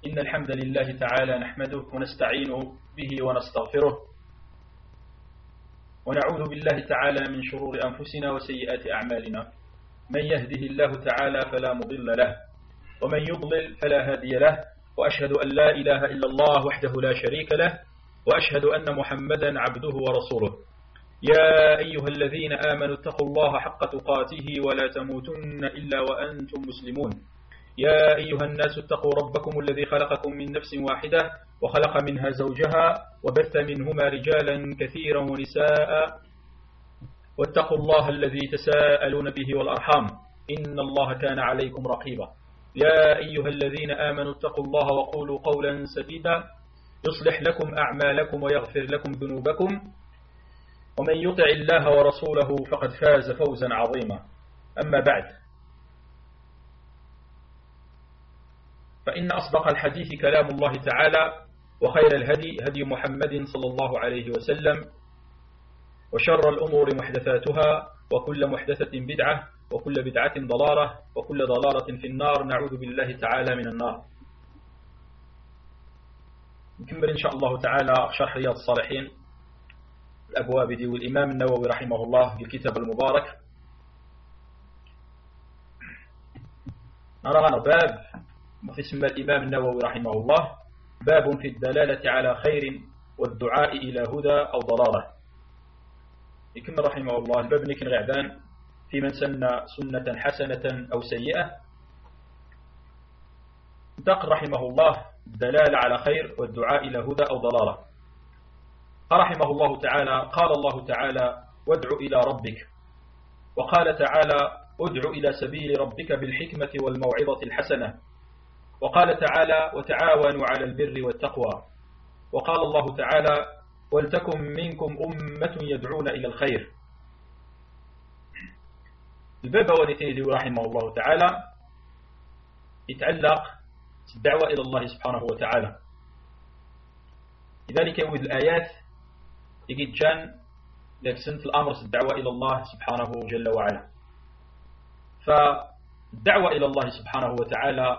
إن الحمد لله تعالى نحمده ونستعينه به ونستغفره ونعوذ بالله تعالى من شرور أنفسنا وسيئات أعمالنا. من يهده الله تعالى فلا مضل له ومن يضلل فلا هادي له، وأشهد أن لا إله إلا الله وحده لا شريك له، وأشهد أن محمدا عبده ورسوله. يا أيها الذين آمنوا اتقوا الله حق تقاته ولا تموتن إلا وأنتم مسلمون. يا أيها الناس اتقوا ربكم الذي خلقكم من نفس واحدة وخلق منها زوجها وبث منهما رجالا كثيرا ونساء، واتقوا الله الذي تساءلون به والأرحام إن الله كان عليكم رقيبا. يا أيها الذين آمنوا اتقوا الله وقولوا قولا سديدا يصلح لكم أعمالكم ويغفر لكم ذنوبكم، ومن يطع الله ورسوله فقد فاز فوزا عظيما. أما بعد، فإن أصدق الحديث كلام الله تعالى، وخير الهدي هدي محمد صلى الله عليه وسلم، وشر الأمور محدثاتها، وكل محدثة بدعة، وكل بدعة ضلالة، وكل ضلالة في النار. نعوذ بالله تعالى من النار. نكمل إن شاء الله تعالى شرح رياض الصالحين الأبواب دي والإمام النووي رحمه الله في الكتاب المبارك. نرى باب في اسم الإمام النووي رحمه الله باب في الدلالة على خير والدعاء إلى هدى أو ضلالة. يكمل رحمه الله الباب نكن غعدان في من سن سنة حسنة أو سيئة. انتقل رحمه الله الدلالة على خير والدعاء إلى هدى أو ضلالة. رحمه الله تعالى قال الله تعالى: وادع إلى ربك. وقال تعالى: ادع إلى سبيل ربك بالحكمة والموعظة الحسنة. وقال تعالى: وتعاونوا على البر والتقوى. وقال الله تعالى: ولتكن منكم أمة يدعون إلى الخير. الباب ونتيجه رحمه الله تعالى يتعلق الدعوة إلى الله سبحانه وتعالى. لذلك يوجد الآيات يجد جان لكسنة الأمر الدعوة إلى الله سبحانه جل وعلا. فالدعوة إلى الله سبحانه وتعالى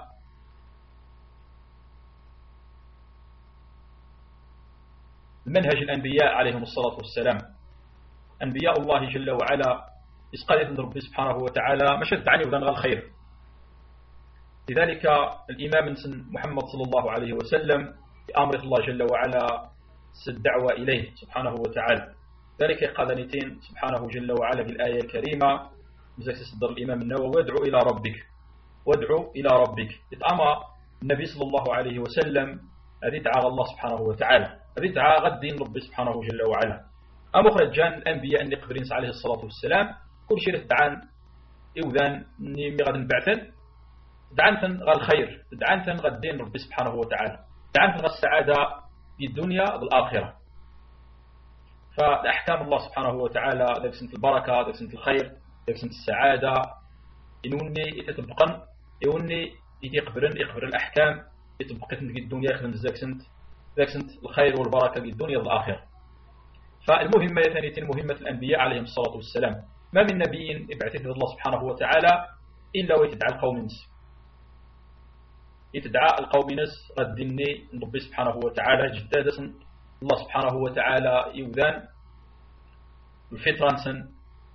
منهج الأنبياء عليهم الصلاة والسلام. أنبياء الله جل وعلا إسقالت ربي سبحانه وتعالى مشد عني وذنغ الخير. لذلك الإمام محمد صلى الله عليه وسلم بأمر الله جل وعلا الدعوة إليه سبحانه وتعالى. ذلك قال نتين سبحانه جل وعلا في الآية الكريمة مزاك تصدر الإمام النووي: وادعو إلى ربك. وادعو إلى ربك. إتأمى النبي صلى الله عليه وسلم أذي دعا الله سبحانه وتعالى، أذي دعا غدين ربي سبحانه جل وعلا. أمخرج جان الأنبياء اللي قبرين عليه الصلاة والسلام كل شيء تدعان إوذان نيمي غد نبعثن دعنتن غا الخير، دعنتن غدين ربي سبحانه وتعالى، دعنتن غا السعادة في الدنيا والآخرة. فأحكام الله سبحانه وتعالى ذلك سنة البركة، ذلك سنة الخير، ذلك سنة السعادة إنوني يتطبقن، إنوني يقبرن الأحكام يتطبقن في الدنيا يخدم ذلك سنة الخير والبركة في الدنيا والآخرة. فالمهمة ثانية مهمة الأنبياء عليهم الصلاة والسلام. ما من نبي ابعثه الله سبحانه وتعالى إلا ويتدعى القوم نس، يتدعى القوم نس غدني ربي سبحانه وتعالى جدادة الله سبحانه وتعالى يوذان الفطرة سن.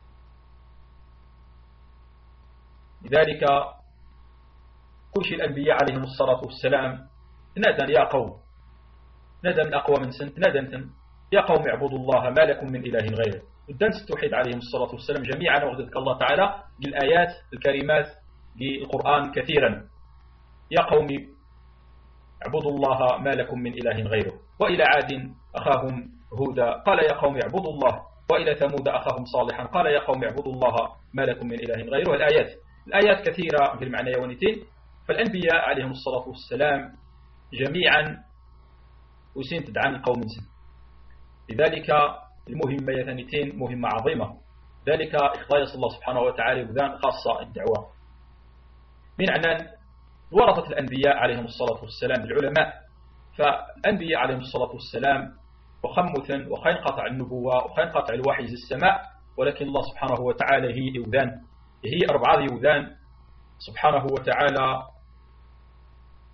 لذلك كل شيء الأنبياء عليهم الصلاة والسلام نادى: يا قوم، نادى من أقوى من سنت، نادى يا قوم اعبدوا الله ما لكم من إله غيره. الدنس التوحيد عليهم الصلاة والسلام جميعا، وغدك الله تعالى بالآيات الكريمات بالقرآن كثيرا: يا قوم اعبدوا الله ما لكم من إله غيره. وإلى عاد أخاهم هودا قال: يا قوم اعبدوا الله. وإلى ثمود أخاهم صالحا قال: يا قوم اعبدوا الله ما لكم من إله غيره. الآيات كثيرة في المعنى ونتين. فالأنبياء عليهم الصلاة والسلام جميعا وسين تدعان القوم سن. لذلك المهمة يثنتين مهمة عظيمة. ذلك إخلاص الله سبحانه وتعالى وذان خاصة الدعوة. من عنان ورثة الأنبياء عليهم الصلاة والسلام العلماء. فالأنبياء عليهم الصلاة والسلام وخمثا وخين قطع النبوة وخين قطع الوحي في السماء، ولكن الله سبحانه وتعالى هي يوذان، هي 4 يوذان سبحانه وتعالى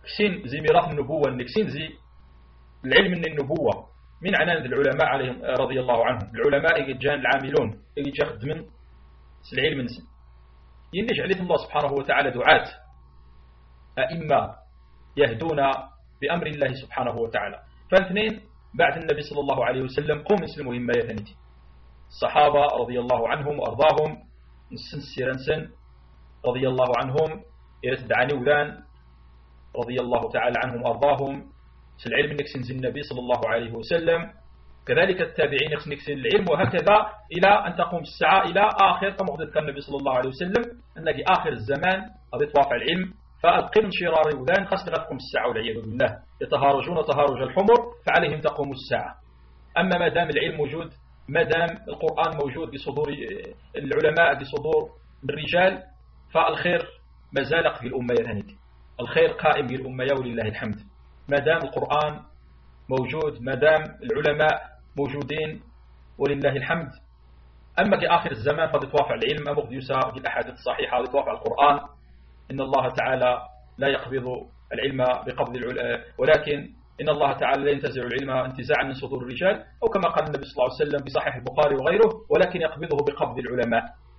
كسين زي ميراث النبوة كسين زي العلم من النبوة من عنان العلماء عليهم رضي الله عنهم. العلماء جان العاملون يجاخد من العلم نسن ينجع عليه الله سبحانه وتعالى دعاة أئمة يهدون بأمر الله سبحانه وتعالى. فالاثنين بعد النبي صلى الله عليه وسلم قوم يسلموا همة يثنيتي الصحابة رضي الله عنهم وأرضاهم نسن السيرنسن رضي الله عنهم يرتدعني وذان رضي الله تعالى عنهم وأرضاهم في العلم نكسن النبي صلى الله عليه وسلم. كذلك التابعين نكسن العلم وهكذا إلى أن تقوم الساعة إلى آخر كما قد النبي صلى الله عليه وسلم أنك آخر الزمان قد يتوافع العلم فأبقين شرار وذان خاصة تقوم الساعة والعياذ بالله يتهارجون تهارج الحمر فعليهم تقوم الساعة. أما ما دام العلم موجود ما دام القرآن موجود بصدور العلماء بصدور الرجال فالخير ما زال في الأمة يثنيت الخير قائم بالأمة ولله الحمد. ما دام القرآن موجود ما دام العلماء موجودين ولله الحمد. أما في آخر الزمان فتتوافع العلم أبغض يسا في الأحاديث الصحيحة وتتوافع القرآن إن الله تعالى لا يقبض العلم بقبض ولكن إن الله تعالى لا ينتزع العلم انتزاعا من صدور الرجال أو كما قال النبي صلى الله عليه وسلم بصحيح البخاري وغيره ولكن يقبضه بقبض العلماء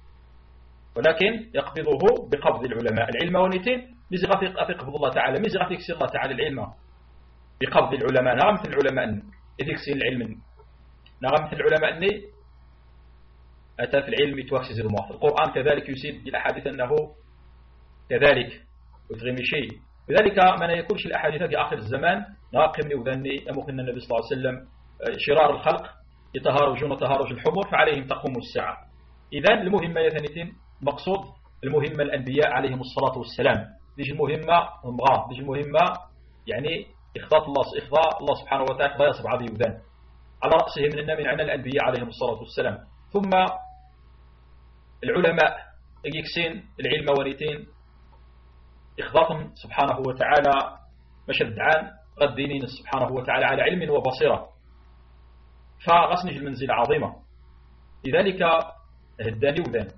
العلم ونيتين مزغة أتقبض الله تعالى مزغة يكسر الله تعالى العلم بقبض العلماء. نعم مثل العلماء إذ يكسر العلم نعم مثل العلماء أني أتى في العلم يتوكسز المواطن. القرآن كذلك يسيد بالأحاديث أنه كذلك وتغيم شيء لذلك من يكونش الأحاديث في آخر الزمان ناقمني وذني أمكن النبي صلى الله عليه وسلم شرار الخلق يتهارجون تهارج الحمر فعليهم تقوم الساعة. إذن المهمة يثنيتين مقصود المهمة الأنبياء عليهم الصلاة والسلام ديج المهمة مغاض ديج المهمة يعني إخضاء الله سبحانه وتعالى يصب عضي وذان على رأسهم من عنا الأنبياء عليهم الصلاة والسلام. ثم العلماء يكسين العلم وريتين إخضاء سبحانه وتعالى مشد عن الدينين سبحانه وتعالى على علم وبصيرة فغسنج المنزل عظيمة. لذلك هداني وذان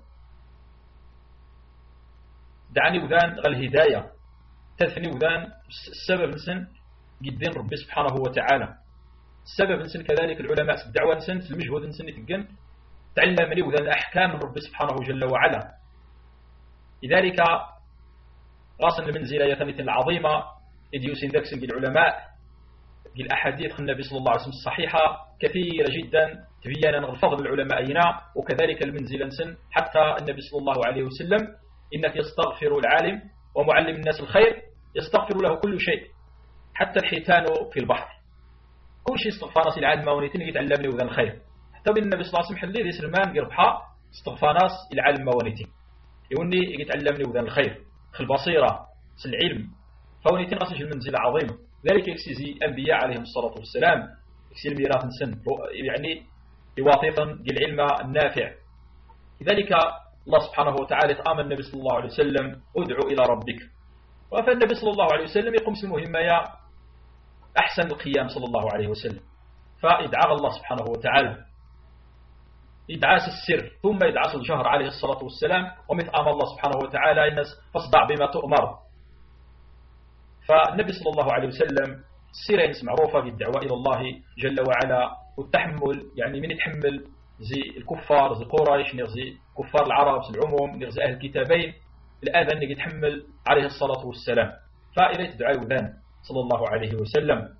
دعني وذان الهداية تثني وذان السبب نسن جدين ربي سبحانه وتعالى. السبب نسن كذلك العلماء الدعوة نسن المجهود نسن يتقن تعلم لي وذان الأحكام من ربي سبحانه جل وعلا. لذلك راسا المنزلة يثنية العظيمة إذ يسن ذكسن العلماء الأحاديث النبي صلى الله عليه وسلم الصحيحة كثيرة جدا تبينا الفضل العلمائنا وكذلك المنزلة نسن حتى النبي صلى الله عليه وسلم إنك يستغفر العالم ومعلم الناس الخير يستغفر له كل شيء حتى الحيتان في البحر كل شيء استغفار العالم مونيتين يتعلمني وذا الخير حتى بالنبي صلى الله عليه وسلم حلي ذي سلمان يربحها استغفار العالم مونيتين يوني يتعلمني وذا الخير في البصيرة في العلم فونيتين أصنج المنزلة عظيمة. ذلك يكسي أنبياء عليهم الصلاة والسلام يكسي الميراث نسن يعني بواسطة العلم النافع. لذلك الله سبحانه وتعالى آمن النبي صلى الله عليه وسلم ادعو إلى ربك فالنبي صلى الله عليه وسلم يقوم المهمة يا أحسن القيام صلى الله عليه وسلم فإدعاء الله سبحانه وتعالى إدعاء السر ثم إدعاء الجهر عليه الصلاة والسلام ومثل أمر الله سبحانه وتعالى الناس فاصدع بما تؤمر. فالنبي صلى الله عليه وسلم السيرة معروفة بالدعوة إلى الله جل وعلا والتحمل يعني من يتحمل زي الكفار زي قريش زي كفار العرب زي العموم زي أهل الكتابين الآذان يتحمل عليه الصلاة والسلام فإليه دعاء وذان صلى الله عليه وسلم.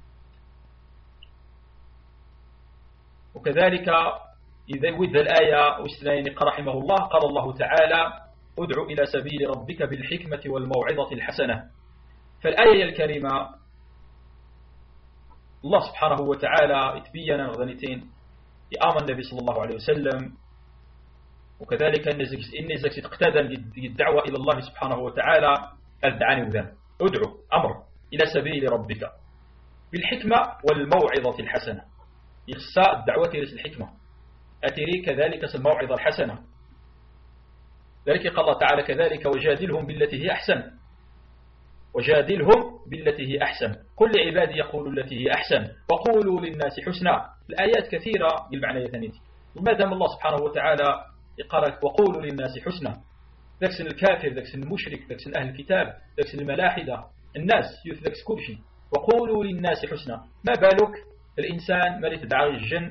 وكذلك إذا ود الآية واستنين رحمه الله قال الله تعالى ادعو إلى سبيل ربك بالحكمة والموعظة الحسنة. فالآية الكريمة الله سبحانه وتعالى يتبين غنيتين يآمن النبي صلى الله عليه وسلم وكذلك إن زكت اقتدى الدعوة إلى الله سبحانه وتعالى أدعاني وذن ادعو أمر إلى سبيل ربك بالحكمة والموعظة الحسنة إخصاء الدعوة إلى الحكمة أتري كذلك الموعظة الحسنة. ذلك قال الله تعالى كذلك وجادلهم بالتي هي أحسن وجادلهم بالتي هي أحسن كل عبادي يقول التي هي أحسن وقولوا للناس حسنا. الآيات كثيرة بالمعنى يثنيتي وما دام الله سبحانه وتعالى يقرأ وقولوا للناس حسنا ذاك الكافر ذاك المشرك ذاك أهل الكتاب ذاك الملاحدة الناس يثلك كل شيء. وقولوا للناس حسنا، ما بالك الإنسان ما يتدعى الجن،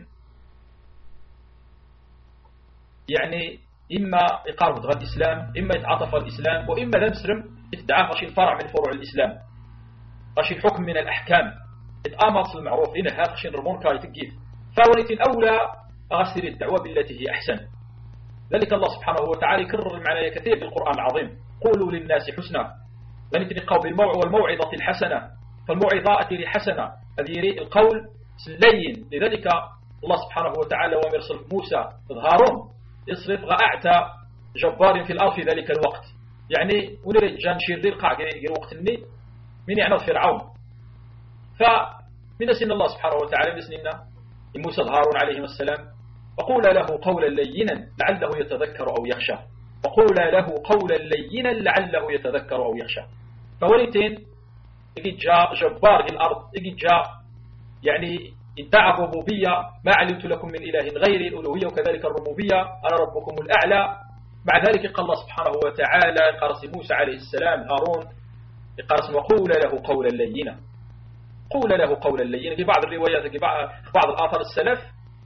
يعني إما يقارب غير الإسلام، إما يتعاطف الإسلام، وإما لا مسلم يتدعى غشي فرع من فروع الإسلام، غشي حكم من الأحكام، يتآمر المعروف إنه هذا غشي المنكر يتقيد. فوليت الأولى أغسل الدعوة بالتي هي أحسن. ذلك الله سبحانه وتعالى يكرر المعنى كثير بالقرآن العظيم. قولوا للناس حسنا، ونتلقوا والموعظة الحسنة. فالموعظة أتيري حسنة، أتيري القول لين. لذلك الله سبحانه وتعالى ومرسل موسى هارون يصرف غاعة جبار في الأرض في ذلك الوقت، يعني ونريد جان شير ذي القاع وقت الني من يعنى فرعون. فمن سن الله سبحانه وتعالى من سننا موسى هارون عليه السلام، وقول له قولا لينا لعله يتذكر أو يخشى. وقول له قولا لينا لعله يتذكر أو يخشى. فوليتين يجي جاء جبار في الأرض، يجي جاء يعني ادعى الربوبية، ما علمت لكم من إله غيري الألوهية وكذلك الربوبية، أنا ربكم الأعلى. مع ذلك قال الله سبحانه وتعالى قرص موسى عليه السلام هارون قرص وقول له قولا لينا. قول له قولا لينا. في بعض الروايات في بعض الآثار السلف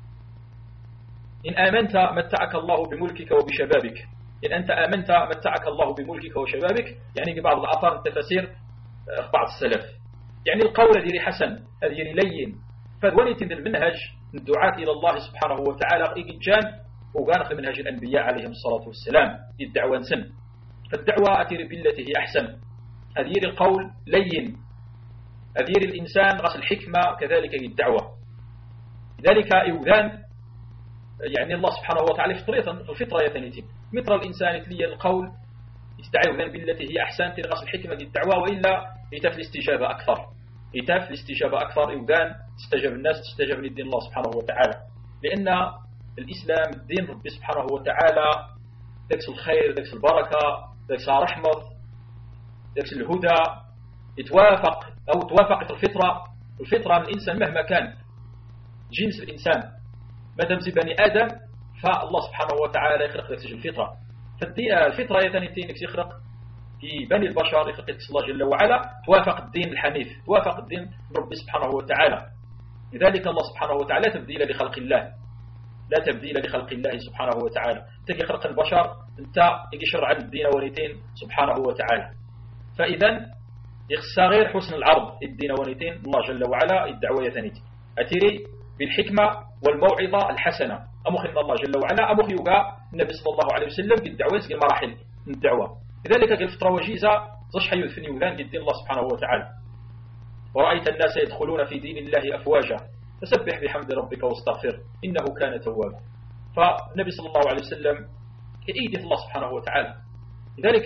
إن آمنت متعك الله بملكك وبشبابك. إن أنت آمنت متعك الله بملكك وشبابك، يعني في بعض الآثار التفاسير بعض السلف، يعني القول هذه حسن، هذه لين. فذوليت المنهج الدعاة إلى الله سبحانه وتعالى إيجان وقانخ منهج الأنبياء عليهم الصلاة والسلام الدعوة سن. فالدعوة أتير بالتي هي أحسن، أدير القول لين، أدير الإنسان غسل الحكمة كذلك الدعوة. لذلك إوذان يعني الله سبحانه وتعالى الفطرة يتنيتين مثل الإنسان يتلي القول يستعيذ بالتي هي أحسن تنغسل الحكمة الدعوة، وإلا يتف الاستجابة أكثر، يتف الاستجابة أكثر. إوذان تستجاب الناس، تستجاب للدين الله سبحانه وتعالى، لأن الإسلام الدين ربي سبحانه وتعالى ذكس الخير، ذكس البركة، ذكس رحمة، ذكس الهدى، يتوافق أو توافق الفطرة من الإنسان مهما كان جنس الإنسان، مادام زي بني آدم فالله سبحانه وتعالى يخلق ذكس الفطرة. فالفطرة يتنتين يخلق في بني البشر، يخلق الله جل وعلا توافق الدين الحنيف، توافق الدين ربي سبحانه وتعالى. لذلك الله سبحانه وتعالى لا تبديل لخلق الله، لا تبديل لخلق الله سبحانه وتعالى. تجي خلق البشر انت يجي شرع الدين وليتين سبحانه وتعالى. فإذا يخسر حسن العرض الدين وليتين الله جل وعلا الدعوة يتنيت أتيري بالحكمة والموعظة الحسنة. أمخي الله جل وعلا أمخي يقع النبي صلى الله عليه وسلم بالدعوة في المراحل من الدعوة. لذلك الفترة وجيزة زش حيو الثني ولان الدين الله سبحانه وتعالى. ورأيت الناس يدخلون في دين الله أفواجا فسبح بحمد ربك واستغفر إنه كان توابا. فالنبي صلى الله عليه وسلم كأيدي الله سبحانه وتعالى. لذلك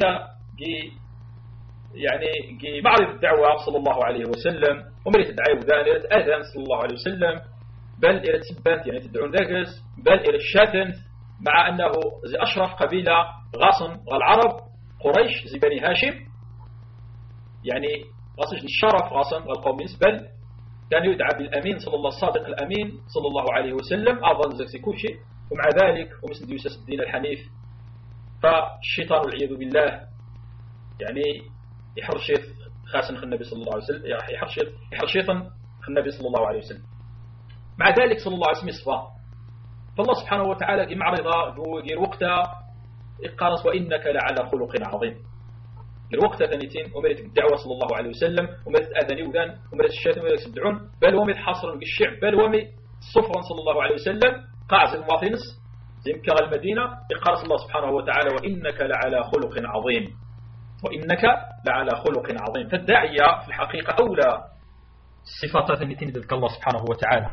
يعني معرض الدعوة صلى الله عليه وسلم ومريت الدعوة ذلك آذان صلى الله عليه وسلم، بل إلى السبات يعني تدعون ذاكس، بل إلى الشاتن، مع أنه زي أشرف قبيلة غاصن العرب قريش زي بني هاشم، يعني غاصن الشرف غاصن القوم، بل كان يدعى بالأمين صلى الله الصادق الأمين صلى الله عليه وسلم أفضل زكسي كل شيء. ومع ذلك ومثل يوسف الدين الحنيف فالشيطان والعياذ بالله يعني يحرشيط خاسن النبي صلى الله عليه وسلم، يحرشيطا النبي صلى الله عليه وسلم. مع ذلك صلى الله عليه وسلم يصفى. فالله سبحانه وتعالى في معرضة غير وقتها إقارس وإنك لعلى خلق عظيم. الوقت ثانيتين ومرت الدعوة صلى الله عليه وسلم ومرت آذان وذان ومرت الشاتم ومرت السبدعون، بل ومرت حاصر بالشعب، بل ومرت الصفر صلى الله عليه وسلم قاعز المواطنس زي مكة المدينة. إقارس الله سبحانه وتعالى وإنك لعلى خلق عظيم، وإنك لعلى خلق عظيم. فالداعية في الحقيقة أولى الصفات ثانيتين ذلك الله سبحانه وتعالى.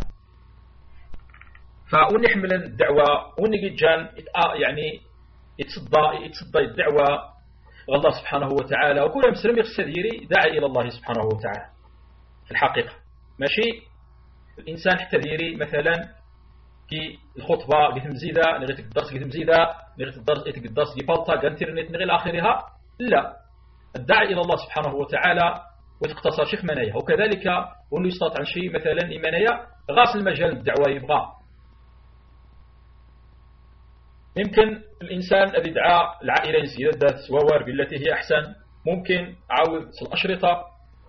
فنحمل الدعوة ونجي جان يعني يتصدى الدعوة الله سبحانه وتعالى، وكل مسلم يقصد داعي إلى الله سبحانه وتعالى في الحقيقة. ماشي الإنسان حتى ديري مثلا كي الخطبة قلت مزيدة نغيت الدرس قلت مزيدة نغيت الدرس قلت بلطة قلت انترنت نغيل آخرها، لا، الداعي إلى الله سبحانه وتعالى وتقتصر شيخ منايا. وكذلك وأنه يستطيع عن شيء مثلا إيمانيا غاس المجال الدعوة يبغى. يمكن الإنسان أبدعاء العائلة زيادة سوار بالتي هي أحسن، ممكن عاود الأشرطة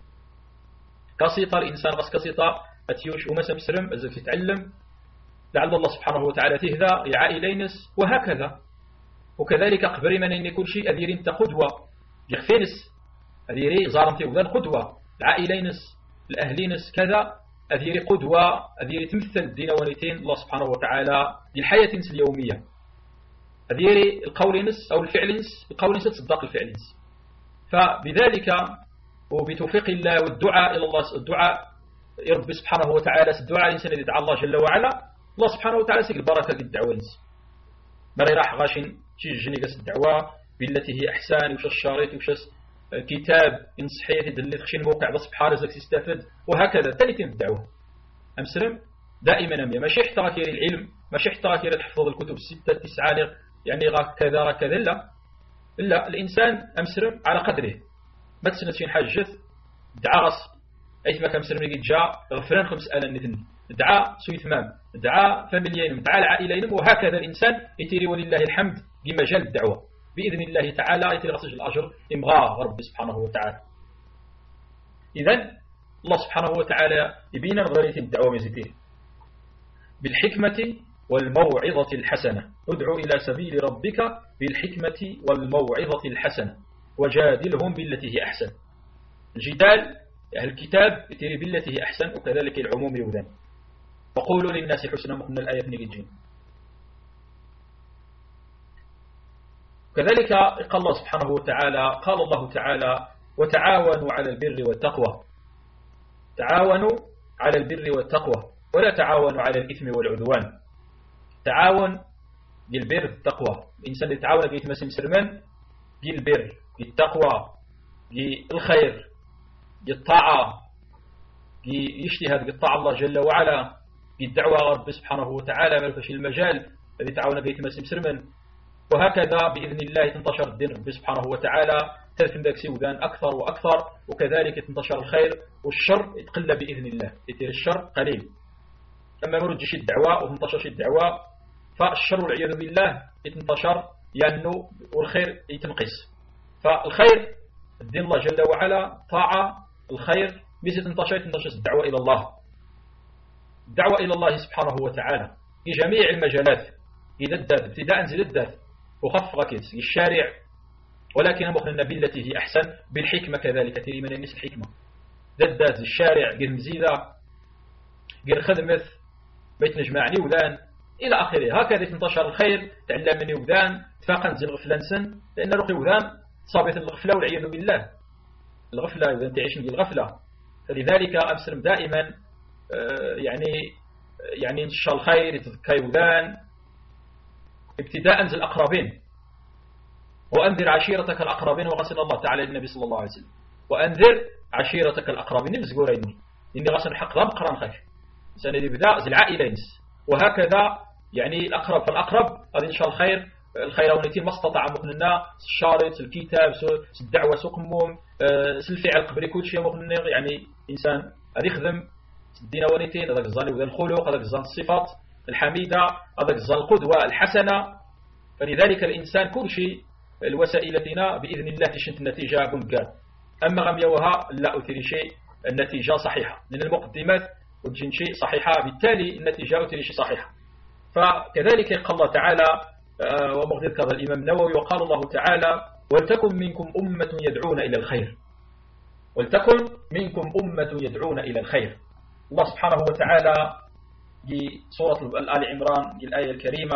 كاسيطة الإنسان غس كاسيطة أتيوش وما سمسرم أزل تتعلم لعل الله سبحانه وتعالى تهدى يعائلينس وهكذا. وكذلك أخبري من أن كل شيء أذير أنت قدوة يخفينس أذيري زارمتي وذان قدوة العائلينس الأهلينس كذا أذيري قدوة أذيري تمثل الدين ونيتين الله سبحانه وتعالى للحياة اليومية. أذيري القولينس أو الفعلينس القولينس تصدق الفعلينس. فبذلك وبتوفيق الله والدعاء إلى الله الدعاء يرب سبحانه وتعالى الدعاء الإنسان يدعى الله جل وعلا الله سبحانه وتعالى سيك البركة الدعوة مري راح غاشين شي جني قص الدعوة بالتي هي أحسان وش الشريط وش كتاب إنصحيه يدلي تخشين موقع بس بحال زك تستفد وهكذا تلتين الدعوة. أمسلم دائما أمي ماشي احتراكير العلم ماشي احتراكير تحفظ الكتب 6 9 يعني كذا كذا لا الإنسان أمسلم على قدره ما تسنتين حاجة دعا غص أي ما كان مسلم يجي جاء غفران 5 آلاف نتن دعا سوي ثمام دعا فاميليين دعا العائلين وهكذا الإنسان يتيري ولله الحمد بمجال الدعوة بإذن الله تعالى يتيري غسج الأجر إمغاه رب سبحانه وتعالى. إذن الله سبحانه وتعالى يبينا غرية الدعوة مزيتين بالحكمة والموعظة الحسنة ادعو إلى سبيل ربك بالحكمة والموعظة الحسنة وجادلهم بالتي هي أحسن. الجدال أهل الكتاب يتيري بالتي هي أحسن وكذلك العموم يوذن وقولوا للناس حسنا مقنا الآية نجيجين. كذلك قال الله سبحانه وتعالى قال الله تعالى وتعاونوا على البر والتقوى تعاونوا على البر والتقوى ولا تعاونوا على الإثم والعدوان. تعاون بالبر والتقوى الإنسان يتعاون بيتمسم سلمان بالبر بالتقوى بالخير بالطاعة يجتهد بالطاعة الله جل وعلا بالدعوة رب سبحانه وتعالى ما في المجال الذي تعاون بيتمسم سلمان وهكذا بإذن الله تنتشر الدين رب سبحانه وتعالى تلفن ذاك سيودان أكثر وأكثر وكذلك تنتشر الخير والشر يتقل بإذن الله يتير الشر قليل. أما مرجش الدعوة وتنتشرش الدعوة فالشر والعياذ بالله يتنتشر ينمو والخير يتنقص. فالخير الدين الله جل وعلا طاعة الخير بس تنتشر الدعوة إلى الله الدعوة إلى الله سبحانه وتعالى في جميع المجالات يددد ابتداء زلدد وخف ركز الشارع ولكن مخنا بالتي هي أحسن بالحكمة كذلك تري من الناس الحكمة ددد الشارع غير مزيدة غير خدمة بيت نجمعني وذان إلى آخره. هكذا تنتشر الخير تعلم مني وذان تفاقا زي الغفلة نسن لأن رقي وذان صابت الغفلة والعياذ بالله الغفلة إذا تعيش من الغفلة. فلذلك أمسلم دائما يعني انتشار الخير يتذكى وذان ابتداء زي الأقربين وأنذر عشيرتك الأقربين وغسل الله تعالى للنبي صلى الله عليه وسلم وأنذر عشيرتك الأقربين نمزقورين إني غسل حق لا بقران خير سنة بداء زي العائلين وهكذا يعني الأقرب فالأقرب هذا إن شاء الخير ونتين ما استطاع مخننا الشارط الكتاب الدعوة سقمهم الفعل قبل كل شيء مخننا يعني إنسان هذا يخدم الدين ونتين هذا الظن وذا الخلق هذا الظن الصفات الحميدة هذا الظن القدوة الحسنة. فلذلك الإنسان كل شيء الوسائلتنا بإذن الله تشنت النتيجة قل أما غميوها لا أثري شيء النتيجة صحيحة لأن المقدمات وتجين شيء صحيحة بالتالي النتيجة أثري شيء صحيحة. فكذلك قال الله تعالى ومغذر كذا الإمام النووي وقال الله تعالى ولتكن منكم أمة يدعون إلى الخير ولتكن منكم أمة يدعون إلى الخير. الله سبحانه وتعالى في سورة الآل عمران في الآية الكريمة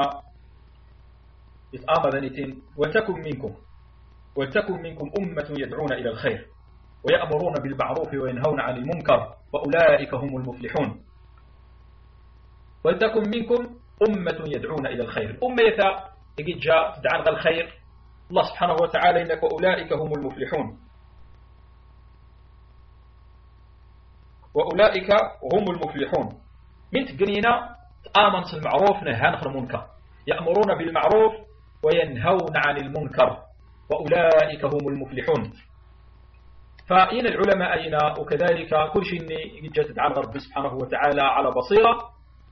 يتآمى ذنتين ولتكن منكم أمة يدعون إلى الخير ويأمرون بالمعروف وينهون عن المنكر وأولئك هم المفلحون. ولتكن منكم أمة يدعون إلى الخير أمة يجي جاء تدعى على الخير الله سبحانه وتعالى إنك وأولئك هم المفلحون وأولئك هم المفلحون. من تقنينا آمن المعروف نهان عن المنكر يأمرون بالمعروف وينهون عن المنكر وأولئك هم المفلحون. فإن العلماء أين وكذلك كل شيء يجي تدعى الرب سبحانه وتعالى على بصيرة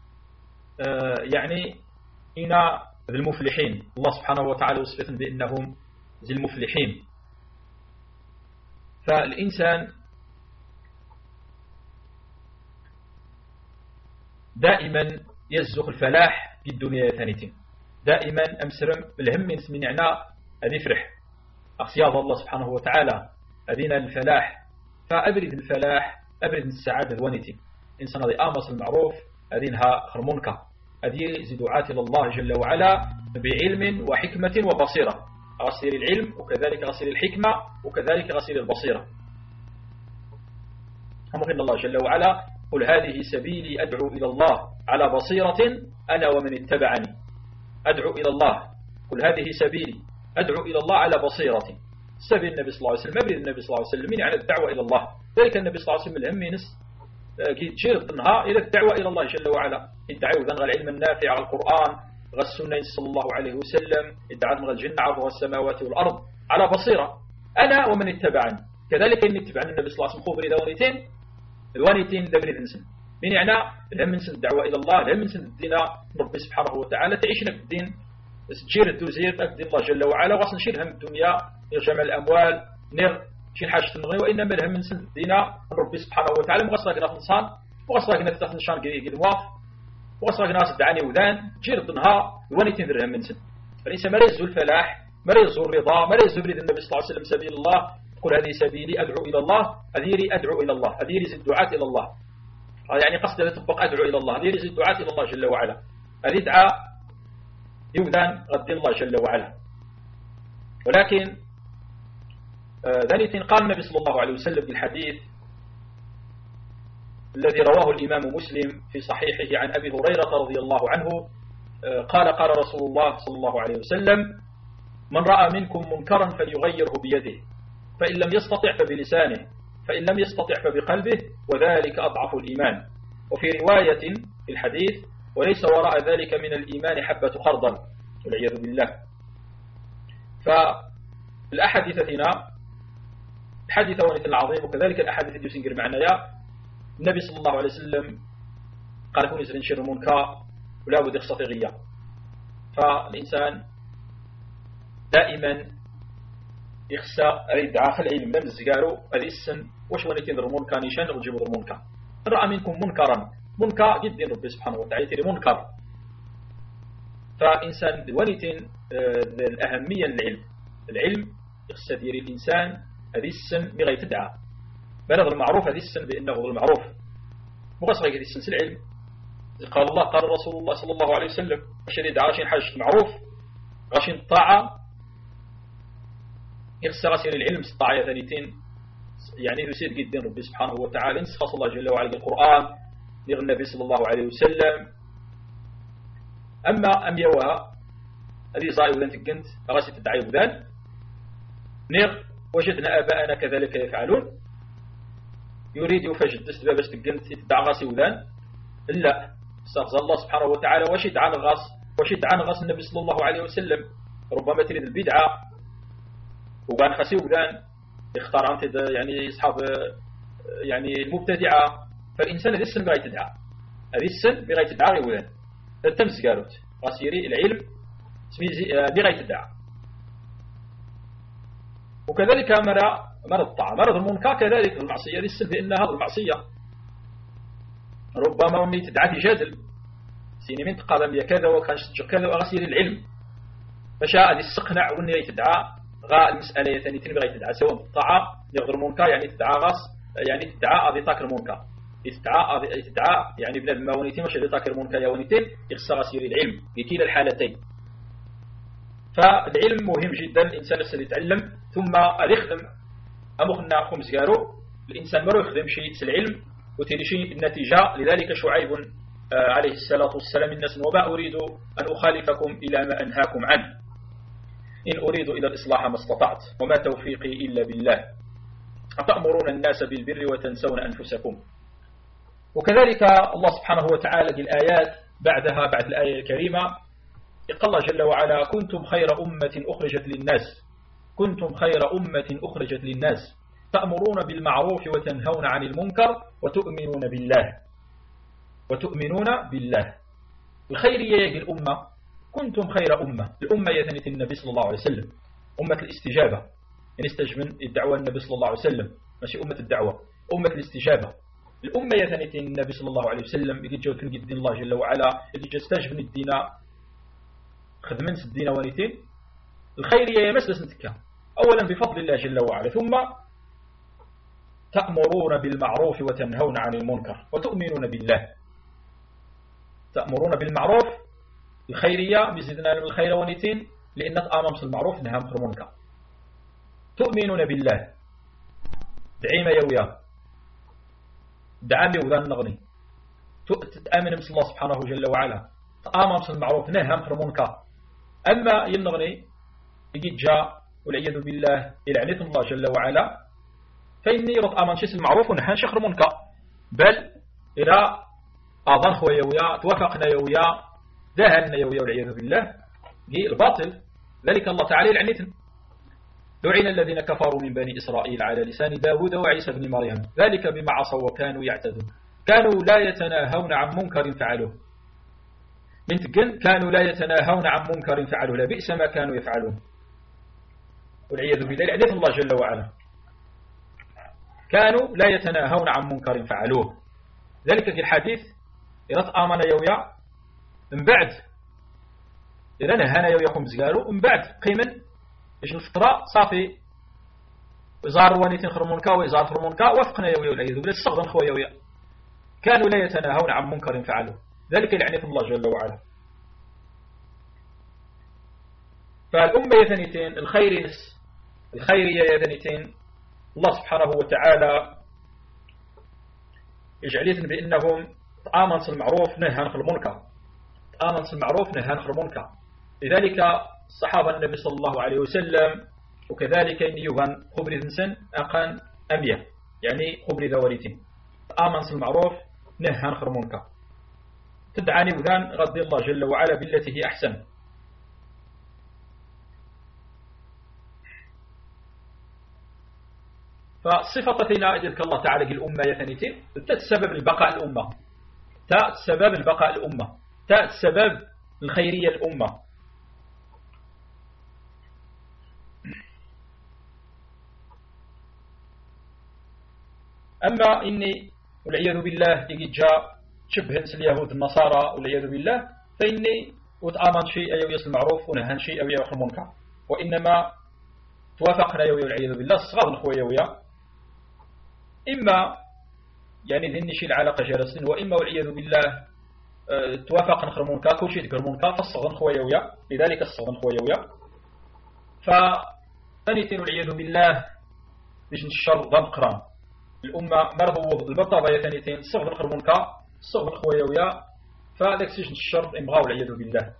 يعني إن المفلحين الله سبحانه وتعالى وصفت بأنهم زي المفلحين. فالإنسان دائما يزخ الفلاح في الدنيا ثانيتين، دائما أمسرم الهم من عنا هذه فرح أخصياض الله سبحانه وتعالى أدينا الفلاح، فأبرد الفلاح أبرد السعادة الوانيتين إنسان هذه آمس المعروف أدينها خرمونك أدي زدعات إلى الله جل وعلا بعلم وحكمة وبصيرة، غسير العلم وكذلك غسير الحكمة وكذلك غسير البصيرة. أمر الله جل وعلا قل هذه سبيلي أدعو إلى الله على بصيرة أنا ومن اتبعني. أدعو إلى الله، قل هذه سبيلي أدعو إلى الله على بصيرة. سبيل النبي صلى الله عليه وسلم، مبرد النبي صلى الله عليه وسلم يعني الدعوة إلى الله. ذلك النبي صلى الله عليه وسلم الهم ينس كي تجير ضمنها إلى الدعوة إلى الله جل وعلا. ادعوا ذنغ العلم النافع على القرآن غ السنة صلى الله عليه وسلم، ادعوا ذنغ الجنة عرضها السماوات والأرض على بصيرة أنا ومن اتبعني. كذلك إن اتبعني النبي صلى الله عليه وسلم خبري دوانيتين الوانيتين دبريد نسن من يعني الهم من سن الدعوة إلى الله، الهم من سن الدين ربي سبحانه وتعالى تعيشنا في الدين تجير الدوزير أكد الله جل وعلا وصل نشيل هم الدنيا جمع الأموال نغ شيل حاجة الغنى، وإنما الهم من سن الدين ربي سبحانه وتعالى مغسرقنا في النصان مغسرقنا في تحت نشان قد مواف مغسرقنا سدعني وذان جير الدنها الوانيتين الهم من سن. فليس مريز الفلاح مريز الرضا مريز بريد النبي صلى الله عليه وسلم سبيل الله. قل هذه سبيلي أدعو إلى الله أذيري أدعو إلى الله أذيري زد دعاة إلى الله، يعني قصد تطبق أدعو إلى الله أذيري زد دعاة إلى الله جل وعلا. هذه دعاء يوذان غد الله جل وعلا. ولكن ذلك قال النبي صلى الله عليه وسلم بالحديث الذي رواه الإمام مسلم في صحيحه عن أبي هريرة رضي الله عنه قال قال رسول الله صلى الله عليه وسلم من رأى منكم منكرا فليغيره بيده فإن لم يستطع فبلسانه فإن لم يستطع فبقلبه وذلك أضعف الإيمان. وفي رواية في الحديث وليس وراء ذلك من الإيمان حبة خردل والعياذ بالله. فالأحاديث هنا الحديث العظيم وكذلك الأحاديث التي يسنجر معنا يا النبي صلى الله عليه وسلم قال كون يزرين شر منكر ولا بد يخصطغية. فالإنسان دائما يخسى أريد عاخل علم لم الزقارو هذه السن وش ونكين ضرمون كان يشان رجيب ضرمون كان رأى منكم منكرا منكر جدا ربي سبحانه وتعالى تري منكر. فإنسان ونتين الأهمية العلم يخسى دير الإنسان هذه السن بغير تدعى بلغ المعروف هذه السن بأنه المعروف مغصر هذه السن العلم. قال الله قال رسول الله صلى الله عليه وسلم شريد عاشين حاجة معروف عاشين الطاعة يخسر غسير العلم استطاعية ثانيتين يعني يسير جدا ربي سبحانه وتعالى نسخص الله جل وعلا القرآن نغ النبي صلى الله عليه وسلم. أما أم يوها هذه زاي وذن تقنت غاسي تدعي وذن نغ وجدنا آباءنا كذلك يفعلون يريد يفجد دست بابس تقنت يتدعى غاسي وذن إلا استغفر الله سبحانه وتعالى وشد عن غاس النبي صلى الله عليه وسلم. ربما تريد البدعة وكان خسي وذان يختار أنت يعني أصحاب يعني المبتدعة. فالإنسان هذه السن بغاية تدعى هذه السن بغاية تدعى وذان تمس قالوت غاسيري العلم بغاية تدعى. وكذلك مرض الطاعة مرض المنكر كذلك المعصية هذه السن بأن هذه المعصية ربما أمي تدعى في جادل سيني من تقادم كذا وكان كذا وغاسيري العلم فشاء هذه السقنع وأن يتدعى غا المسألة ثاني تنبغي تدعى سواء بالطاعة يغير المنكر يعني تدعى غاص يعني تدعى أضي تاكر المنكر تدعى يعني بلاد الماونيتين مش أضي تاكر المنكر يا ونيتين يخسر غسير العلم بكلا الحالتين. فالعلم مهم جدا الإنسان نفسه يتعلم ثم يخدم أمخنا خمس قارو الإنسان مرو يخدم شيء العلم وتري شيء النتيجة. لذلك شعيب عليه الصلاة والسلام الناس وما أريد أن أخالفكم إلى ما أنهاكم عنه إن أريد إلى الإصلاح ما استطعت وما توفيقي إلا بالله أتأمرون الناس بالبر وتنسون أنفسكم. وكذلك الله سبحانه وتعالى الآيات بعدها بعد الآية الكريمة يقول الله جل وعلا كنتم خير أمة أخرجت للناس تأمرون بالمعروف وتنهون عن المنكر وتؤمنون بالله. الخيرية الأمة كنتم خير أمة الأمة يثنت النبي صلى الله عليه وسلم أمة الاستجابة يعني استجمن الدعوة النبي صلى الله عليه وسلم ماشي أمة الدعوة أمة الاستجابة الأمة يثنيتين النبي صلى الله عليه وسلم يجي جاو تنجد دين الله جل وعلا يجي جاستجبن الدين خدمن الدين ونيتين الخيرية يمسلس نتكا أولا بفضل الله جل وعلا ثم تأمرون بالمعروف وتنهون عن المنكر وتؤمنون بالله. تأمرون بالمعروف الخيرية بزدنا من الخير ونيتين لأن تآممس المعروف نهام المنكر. تؤمنون بالله دعيما يويا دعامي وذان نغني تأمن بس الله سبحانه جل وعلا تآممس المعروف نهام المنكر. أما ينغني يجي جاء والعياذ بالله يلعنت الله جل وعلا فإني رتآمن شيء المعروف ونحن شخر منكر بل إلى أظن خويا ويا توافقنا يويا دهنا يويا والعياذ بالله جي الباطل. ذلك الله تعالى يلعنتنا لعن الذين كفروا من بني إسرائيل على لسان داود وعيسى بن مريم ذلك بما عصوا وكانوا يعتدون كانوا لا يتناهون عن منكر فعلوه من تقن كانوا لا يتناهون عن منكر فعلوه لبئس ما كانوا يفعلون والعياذ بالله لعنت الله جل وعلا. كانوا لا يتناهون عن منكر فعلوه ذلك في الحديث إذا آمن يويا من بعد إذا نهانا يويا خمس قالوا من بعد قيمن إيش الفطرة صافي وزار ونيتين خرمونكا وزار خرمونكا وفقنا يويا والعياذ بالله استغضن خويا يويا كانوا لا يتناهون عن منكر فعلوه ذلك لعنة الله جل وعلا. فالأمة يثنيتين الخيرية يثنيتين الله سبحانه وتعالى يجعليتن بأنهم آمنوا المعروف نهان المنكر آمنوا المعروف نهان المنكر. لذلك الصحابة النبي صلى الله عليه وسلم وكذلك يوغان خبر ذنسن أقان أمية يعني خبر ذواليتين آمنوا المعروف نهان المنكر تدعاني وذان غضي الله جل وعلا بالتي هي أحسن. فصفتنا ذلك الله تعالى الأمة يثنيتين تسبب البقاء الأمة تسبب البقاء الأمة تسبب الخيرية الأمة. أما إني والعياذ بالله يجي جاء شبه اليهود النصارى والعياذ بالله فإني وتآمن شيء أو يصل المعروف ونهان شيء أو يأخذ المنكر وإنما توافقنا يويا والعياذ بالله الصغار الخويا ويا إما يعني ذني شيء العلاقة جالسين وإما والعياذ بالله توافق نخر منكر كل شيء تقر منكر فالصغر خويا ويا لذلك الصغر خويا ويا فثانيتين والعياذ بالله ليش الشر ضم قران الأمة مرضو البطابة ثانيتين صغر نخر منكر صغر خويا ويا فذاك سجن الشر إمغاء والعياذ بالله.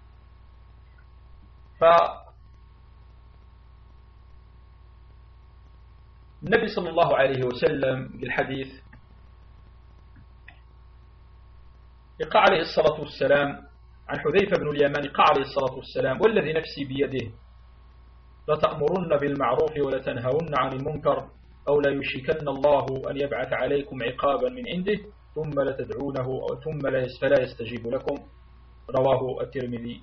النبي صلى الله عليه وسلم بالحديث يقع عليه الصلاة والسلام عن حذيفة بن اليمان قال عليه الصلاة والسلام والذي نفسي بيده لتأمرن بالمعروف ولتنهون عن المنكر أو لا يشركن الله أن يبعث عليكم عقابا من عنده ثم لتدعونه فلا يستجيب لكم رواه الترمذي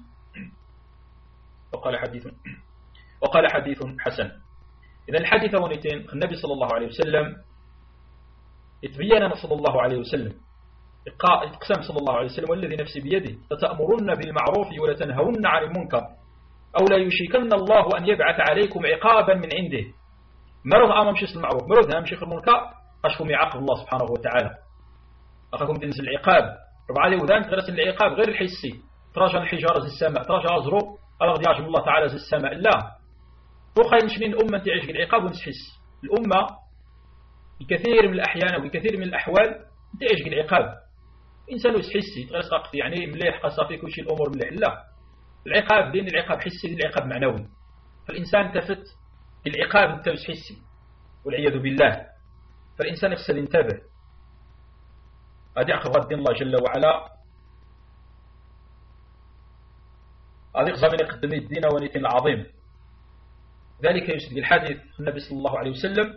وقال حديث حسن. إذا الحديث ونتين النبي صلى الله عليه وسلم اتبينا صلى الله عليه وسلم اقسم صلى الله عليه وسلم والذي نفسي بيده لتأمرن بالمعروف ولتنهون عن المنكر أو لا يشركن الله أن يبعث عليكم عقابا من عنده. مرض أمام شيخ المعروف مرض أمام شيخ المنكر أشكم يعاقب الله سبحانه وتعالى أخاكم تنزل العقاب ربع عليه وذان تغرس العقاب غير الحسي تراجع الحجارة زي السماء تراجع أزرو أرغد يعجب الله تعالى زي السماء لا وخير نشمين الأمة تعيش بالعقاب ونسحس الأمة بكثير من الأحيان وبكثير من الأحوال تعيش بالعقاب إنسان يسحسي تغرس قاقتي يعني مليح قصافي كل شيء الأمور مليح لا العقاب دين العقاب حسي دين العقاب معنوي فالإنسان تفت العقاب انت يسحسي والعياذ بالله فالإنسان يفسد ينتبه هذا يعقب غد الله جل وعلا هذا يقزم يقدم الدين ونيتين العظيم. ذلك يشهد الحديث النبي صلى الله عليه وسلم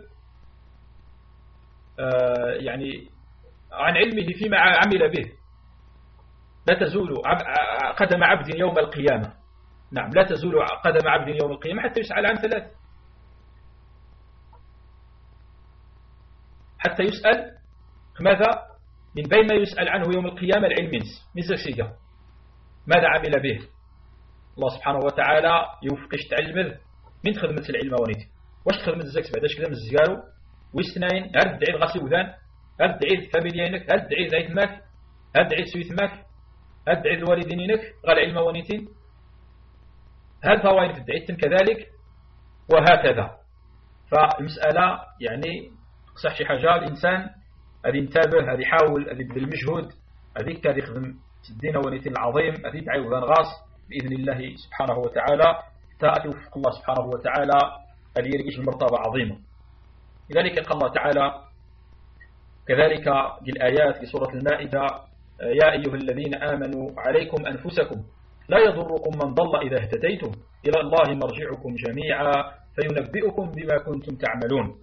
يعني عن علمه فيما عمل به لا تزول قدم عبد يوم القيامة. نعم لا تزول قدم عبد يوم القيامة حتى يسأل عن ثلاث حتى يسأل ماذا من بين ما يسأل عنه يوم القيامة العلم من زكسيكا ماذا عمل به الله سبحانه وتعالى يوفقش تعلمه من خدمة العلم ونيت واش تخدم الزكس بعداش كذا من الزكارو ويستناين هل دعي الغاسي وذان هل دعي الفاميليينك هل دعي زيت ماك هل دعي سويت ماك هل دعي الوالدينك غير علم ونيتين هل فوائد في الدعيتم كذلك وهكذا. فالمسألة يعني صح شي حاجة الإنسان هذه ينتبه هذه يحاول هذه يبذل المجهود هذه كاد يخدم الدين ونيتين العظيم هذه دعي وذان غاص بإذن الله سبحانه وتعالى توفق الله سبحانه وتعالى هذه يرقيش المرتبة عظيمة. لذلك قال الله تعالى كذلك بالآيات في سورة المائدة يا أيها الذين آمنوا عليكم أنفسكم لا يضركم من ضل إذا اهتديتم إلى الله مرجعكم جميعا فينبئكم بما كنتم تعملون.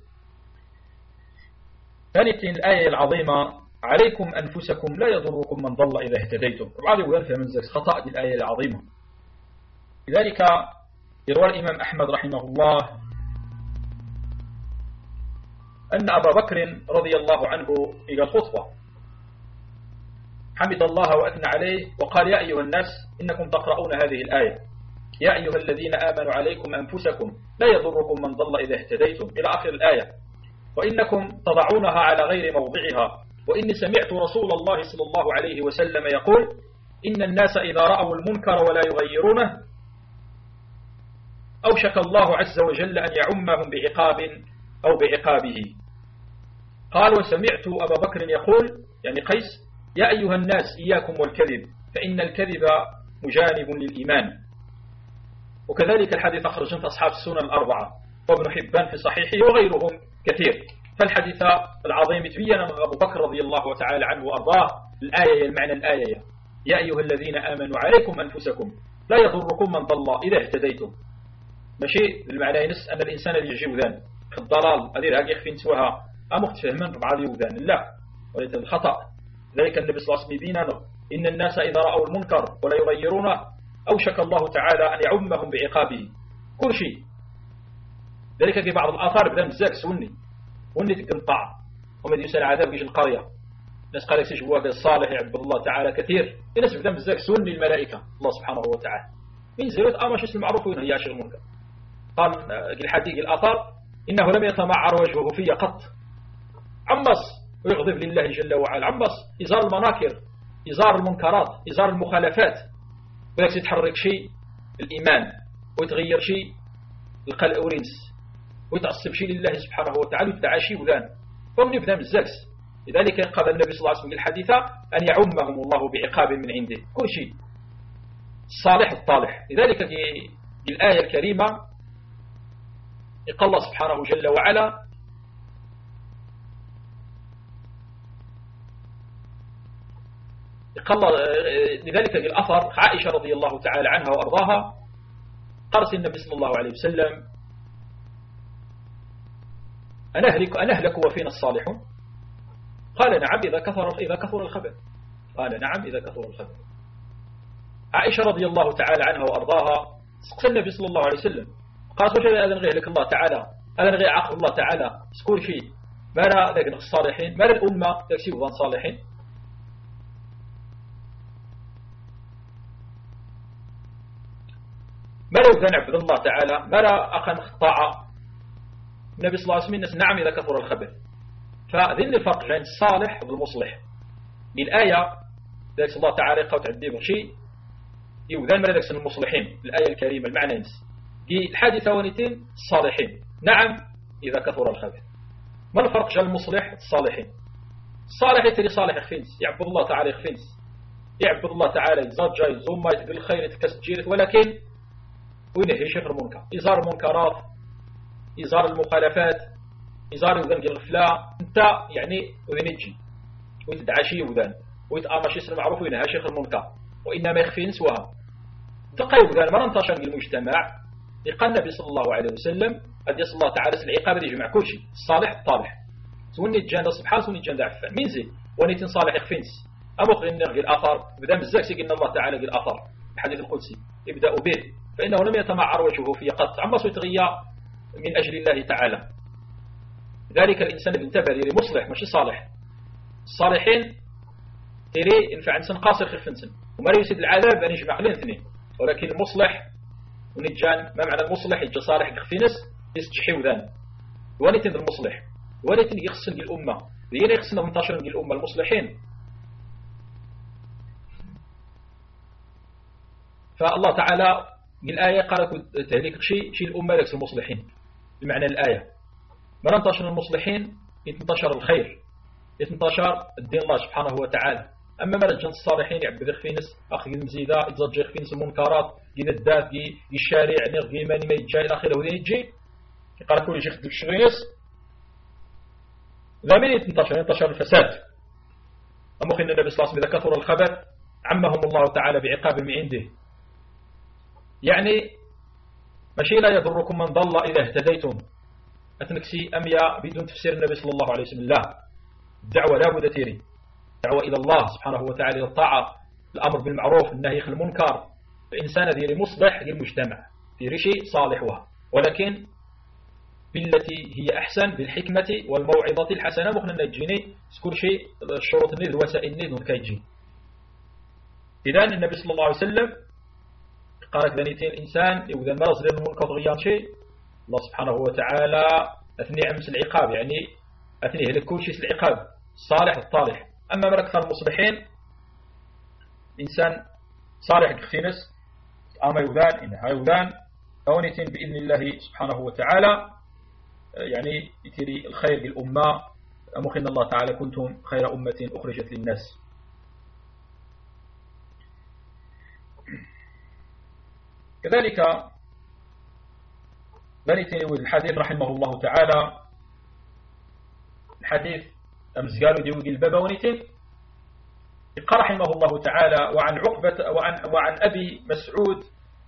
ثانية الآية العظيمة عليكم أنفسكم لا يضركم من ضل إذا اهتديتم. بعض يفهم من ذلك خطأ الآية العظيمة. لذلك يروى الإمام أحمد رحمه الله أن أبا بكر رضي الله عنه إلى الخطبة حمد الله وأثنى عليه وقال يا أيها الناس إنكم تقرؤون هذه الآية يا أيها الذين آمنوا عليكم أنفسكم لا يضركم من ضل إذا اهتديتم إلى آخر الآية وإنكم تضعونها على غير موضعها وإني سمعت رسول الله صلى الله عليه وسلم يقول إن الناس إذا رأوا المنكر ولا يغيرونه أوشك الله عز وجل أن يعمهم بعقاب أو بعقابه. قال وسمعت أبا بكر يقول يعني قيس يا أيها الناس إياكم والكذب فإن الكذب مجانب للإيمان. وكذلك الحديث أخرجه أصحاب السنن الأربعة وابن حبان في صحيحه وغيرهم كثير. فالحديث العظيم تبين من أبو بكر رضي الله تعالى عنه وأرضاه الآية المعنى الآية يا أيها الذين آمنوا عليكم أنفسكم لا يضركم من ضل إذا اهتديتم. ماشي بالمعنى ينس أن الإنسان اللي يجيب ذان الضلال أدير هاقي خفين سواها أمختفهما ببعض يوذان لا وليس الخطأ. ذلك النبي صلى الله عليه وسلم يبيننا إن الناس إذا رأوا المنكر ولا يغيرونه أوشك الله تعالى أن يعمهم بعقابه كل شيء. ذلك في بعض الآثار بدأ مزاك وني تقنطع وما يسأل عذاب يجي القرية الناس قال يكسيش هو الصالح يعبد الله تعالى كثير الناس بدأ مزاك سني الملائكة الله سبحانه وتعالى من زلت أمش اسم المعروف وينهي يعشر المنكر. قال الحديث الآثار إنه لم يتمعر وجهه في قط عمص ويغضب لله جل وعلا عمص إزار المناكر إزار المنكرات إزار المخالفات ويكسي يتحرك شيء الإيمان ويتغير شيء القلق ورنس ويتعصب شيء لله سبحانه وتعالى ويدعى شيء وذان فمن يبدأ الزكس. لذلك قال النبي صلى الله عليه وسلم الحديثة أن يعمهم الله بعقاب من عنده كل شيء الصالح الطالح. لذلك في الآية الكريمة قال الله سبحانه جل وعلا لذلك في الأثر عائشة رضي الله تعالى عنها وأرضاها قالت النبي صلى الله عليه وسلم أنهلك وفينا الصالحون قال نعم إذا كثر الخبث قال نعم إذا كثر الخبث. عائشة رضي الله تعالى عنها وأرضاها سقس النبي صلى الله عليه وسلم قالت وش أذن غير لك الله تعالى أذن غير عقل الله تعالى سكور شيء ما لا ذاك الصالحين ما لا الأمة تكسيب ظن صالحين. ما لا يذن عبد الله تعالى ما لا أخن خطاعة النبي صلى الله عليه وسلم نعم إذا كثر الخبث. فذن الفرق بين الصالح والمصلح. للآية ذلك الله تعالى قال تعديه شيء يوذن ما ذاك المصلحين الآية الكريمة المعنى ينس الحادثة ونتين الصالحين نعم إذا كثر الخبث. ما الفرق بين المصلح الصالحين؟ الصالح يتري صالح يخفينس يعبد الله تعالى يخفينس يعبد الله تعالى يزاد جاي زوم ما يتقل الخير يتكسب جيرت ولكن وينهي شيخ المنكر إزار المنكرات إزار المخالفات إزار وذن الغفلة أنت يعني وذنجي ويتدعى شيء وذن ويتآمش اسم معروف وينهي شيخ المنكر وإنما يخفين سواها تقيب ذن ما ننتشر المجتمع يقال النبي صلى الله عليه وسلم قد يصل الله تعالى العقاب دي يجمع كل شيء الصالح الطالح سوني الجنة سبحان سوني الجنة عفان مين زي ونيتين صالح يخفينس أمق إن الآثار بدأ بالزكس إن الله تعالى الآثار الحديث القدسي ابدأوا به فإنه لم يتمعر وجهه في قط عما سيتغير من أجل الله تعالى. ذلك الإنسان انتبه لمصلح مش صالح الصالحين تيري ينفع نسن قاصر خف نسن وما يسد العذاب أن يجمع لين اثنين. ولكن المصلح ونجان ما معنى المصلح يجي صالح خف نس يستجحي وذان ولكن المصلح ولكن يخصن الأمة لين يخصن منتشر الأمة المصلحين. فالله تعالى من الآية قال تهليك شيء الأمة ليس المصلحين بمعنى الآية ما ننتشر المصلحين يتنتشر الخير يتنتشر الدين الله سبحانه وتعالى. أما ما رجل الصالحين يعبد خفينس أخذ المزيدة يتزجر خفينس المنكرات إذا الدات الشارع نغي ماني ما يتجاي الأخير وذين يجي يقال كل شيء يخدم الشغينس لا من ينتشر الفساد. أما خلنا النبي صلى الله عليه وسلم إذا كثر الخبث عمهم الله تعالى بعقاب من عنده. يعني ماشي لا يضركم من ضل إذا اهتديتم أتنكسي أميا بدون تفسير النبي صلى الله عليه وسلم. لا الدعوة لا بد تيري دعوة إلى الله سبحانه وتعالى إلى الطاعة الأمر بالمعروف النهي عن المنكر. الإنسان ديري مصلح للمجتمع ديري شيء صالحها ولكن بالتي هي أحسن بالحكمة والموعظة الحسنة مخنا نجيني كل شيء الشروط النيل الوسائل النيل كيجي. إذن النبي صلى الله عليه وسلم قالك ذنيتين الإنسان إذا مرض للمنكر غيان شيء الله سبحانه وتعالى أثني أمس العقاب يعني أثنيه لكل شيء العقاب الصالح الطالح. أما من أكثر المصلحين إنسان صالح كخينس أما يودان إنها يودان أونيتين بإذن الله سبحانه وتعالى يعني يتري الخير للأمة. أمخن الله تعالى كنتم خير أمة أخرجت للناس. كذلك بني تنوي الحديث رحمه الله تعالى الحديث أمزقالوا ديوغي البابا ونيتين قال رحمه الله تعالى وعن عقبة وعن أبي مسعود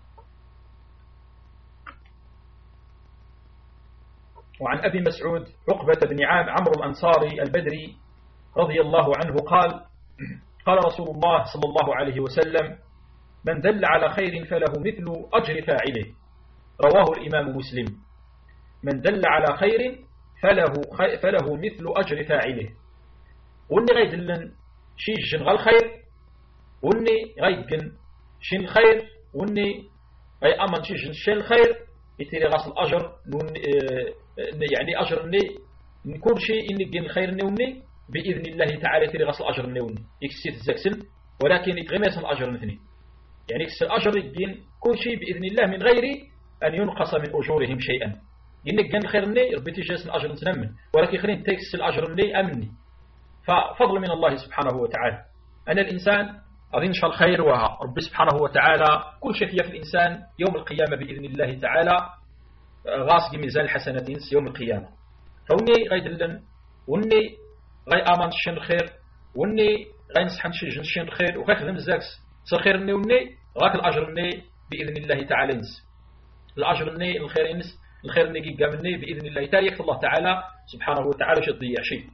وعن أبي مسعود عقبة بن عمرو الأنصاري البدري رضي الله عنه قال رسول الله صلى الله عليه وسلم من دل على خير فله مثل أجر فاعله. رواه الإمام مسلم. من دل على خير فله مثل أجر فاعله. وني غيدلن شي جن غال خير وني غيدن شين الخير وني غي أمن شي جن شين الخير يتيري غاس الأجر يعني أجر ني كل شيء إني جن الخير نوني بإذن الله تعالى يتيري غاس الأجر نوني يكسيت الزكسل ولكن يتغمس الأجر نثني يعني يكسر الأجر يجين كل شيء بإذن الله من غير أن ينقص من أجورهم شيئا. إنك جن الخير ني ربي تجلس الأجر نتنمن ولكن خلين تكس الأجر ني أمني. ففضل من الله سبحانه وتعالى أن الإنسان أظن شاء الخير ورب سبحانه وتعالى كل شيء في الإنسان يوم القيامة بإذن الله تعالى غاص ميزان الحسنات يوم القيامة. فوني غيدلن وني غي آمان الشين الخير وني غي نسحن شين الخير وغي خدم الزاكس صار خير الني وني غاك الأجر الني بإذن الله تعالى نس الأجر الني الخير نس الخير الني قام الني بإذن الله تعالى يكفي الله تعالى سبحانه وتعالى شو تضيع شيء.